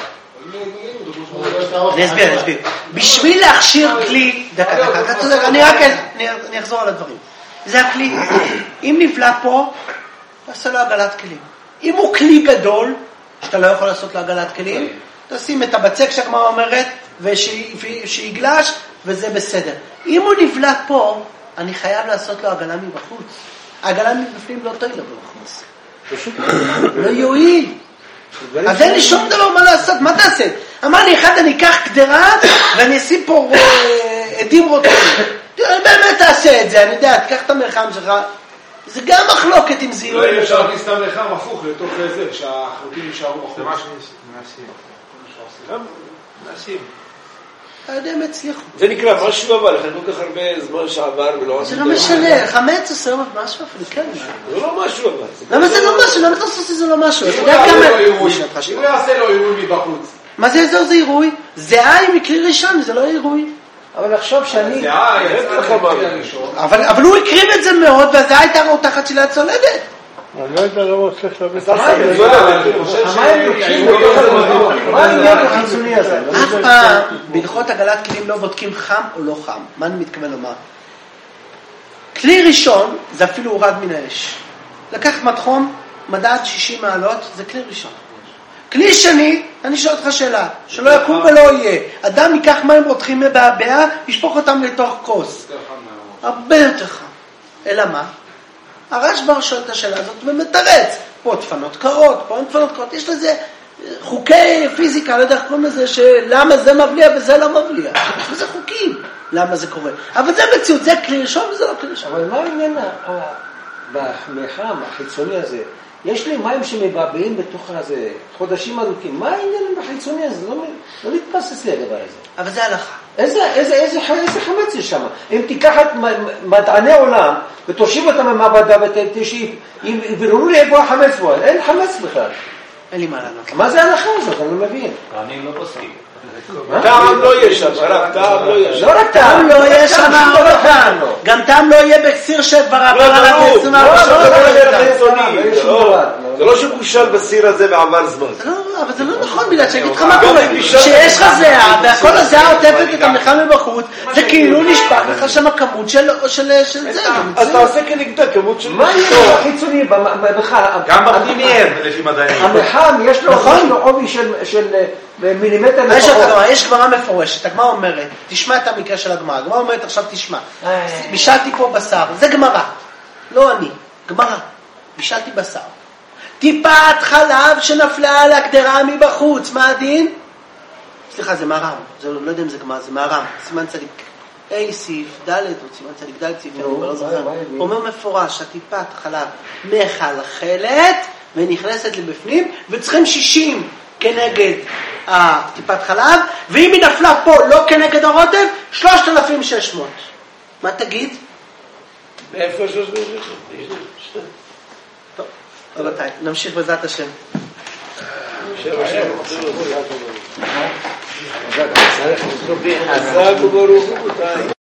[SPEAKER 2] אני אסביר. בשביל להכשיר כלי, דקה, אתה צודק, אני אחזור על הדברים. זה הכלי, אם נפלא פה, תעשה לו עגלת כלים. אם הוא כלי גדול, שאתה לא יכול לעשות לו עגלת כלים, תשים את הבצק שהגמרא אומרת, ושיגלש, וזה בסדר. אם הוא נפלא פה, אני חייב לעשות לו עגלה מבחוץ. העגלה מבפנים לא תועיל לו מבחוץ. לא יועיל. אז אין לי שום דבר מה לעשות, מה תעשה? אמר לי אחד, אני אקח קדרה, ואני אשים פה עדים רוטים. אני באמת תעשה את זה, אני יודע, תקח את המרחם שלך, זה גם מחלוקת עם זה.
[SPEAKER 4] לא יהיה אפשר להכניס את המרחם הפוך לתוך זה, שהחוטים יישארו בחוץ.
[SPEAKER 1] מעשים.
[SPEAKER 2] אתה יודע, הם הצליחו.
[SPEAKER 1] זה נקרא משהו אבל, לכן כל כך הרבה זמן שעבר ולא
[SPEAKER 2] זה לא משנה, חמץ עושה משהו אפילו, כן.
[SPEAKER 1] זה לא משהו אבל.
[SPEAKER 2] למה זה לא משהו? למה אתה עושה שזה לא משהו?
[SPEAKER 4] אם הוא יעשה לו עירוי מבחוץ.
[SPEAKER 2] מה זה עזר? זה עירוי? זהה היא מכלי ראשון, זה לא עירוי.
[SPEAKER 7] אבל עכשיו שאני...
[SPEAKER 2] אבל הוא הקריב את זה מאוד, והזהה הייתה רותחת של הצולדת.
[SPEAKER 5] אני לא יודע למה צריך להביא את
[SPEAKER 7] מה העניין החיצוני הזה?
[SPEAKER 2] אף פעם בהלכות עגלת כלים לא בודקים חם או לא חם. מה אני מתכוון לומר? כלי ראשון זה אפילו הורד מן האש. לקחת מתחום, מדד 60 מעלות, זה כלי ראשון. כלי שני, אני שואל אותך שאלה, שלא יקום ולא יהיה. אדם ייקח מים רותחים מבעבע, ישפוך אותם לתוך כוס. הרבה יותר חם. אלא מה? הרשב"א שואל את השאלה הזאת ומתרץ. פה דפנות קרות, פה אין דפנות קרות. יש לזה חוקי פיזיקה, לא יודע איך קוראים לזה, שלמה זה מבליע וזה לא מבליע. יש לזה חוקים, למה זה קורה. אבל זה מציאות, זה כלי ראשון וזה לא כלי ראשון.
[SPEAKER 7] אבל מה העניין במחם החיצוני הזה? יש לי מים שמבעבעים בתוך הזה חודשים ארוכים. מה העניין בחיצוני הזה? לא נתפס אצלי הדבר הזה.
[SPEAKER 2] אבל זה הלכה.
[SPEAKER 7] איזה חמץ יש שם? אם תיקח את מדעני עולם ותושיב אותם במעבדה ויבראו לי איפה החמץ בו, אין חמץ בכלל.
[SPEAKER 2] אין לי מה לענות.
[SPEAKER 7] מה זה ההלכה הזאת? אני לא מבין.
[SPEAKER 8] אני לא פוסקים.
[SPEAKER 1] טעם לא יהיה שם, הרב, טעם לא יהיה שם.
[SPEAKER 7] לא רק טעם,
[SPEAKER 2] לא יהיה שם גם טעם לא יהיה בסיר שכבר עבר עליו 24 שעות.
[SPEAKER 1] זה לא שקושל בסיר הזה בעבר זמן.
[SPEAKER 2] אבל זה לא נכון, בגלל שאני אגיד לך מה קורה. שיש לך זהה, והכל הזהה עוטפת את המחם מבחוץ, זה כאילו נשפך לך שם הכמות של זה.
[SPEAKER 1] אז תעשה כנגדה כמות של...
[SPEAKER 7] מה יש לו החיצוני בכלל?
[SPEAKER 4] גם בפנימיהם, לפי מדענים.
[SPEAKER 7] המחם יש לו עובי של מילימטר לפחות.
[SPEAKER 2] יש גמרא מפורשת, הגמרא אומרת, תשמע את המקרה של הגמרא, הגמרא אומרת עכשיו תשמע, בישלתי פה בשר, זה גמרא, לא אני, גמרא, בישלתי בשר, טיפת חלב שנפלה על הגדרה מבחוץ, מה הדין? סליחה, זה מהר"ם, לא יודע אם זה גמרא, זה מהר"ם, סימן צדיק A סיף ד' או סימן צדיק ד' סיף, אומר מפורש, הטיפת חלב מחלחלת ונכנסת לבפנים, וצריכים 60 כנגד הטיפת חלב, ואם היא נפלה פה לא כנגד הרוטב, 3,600. מה תגיד?
[SPEAKER 1] מאיפה 3,600?
[SPEAKER 2] טוב, רבותיי, נמשיך בעזרת השם.
[SPEAKER 1] חזק וברוך הוא.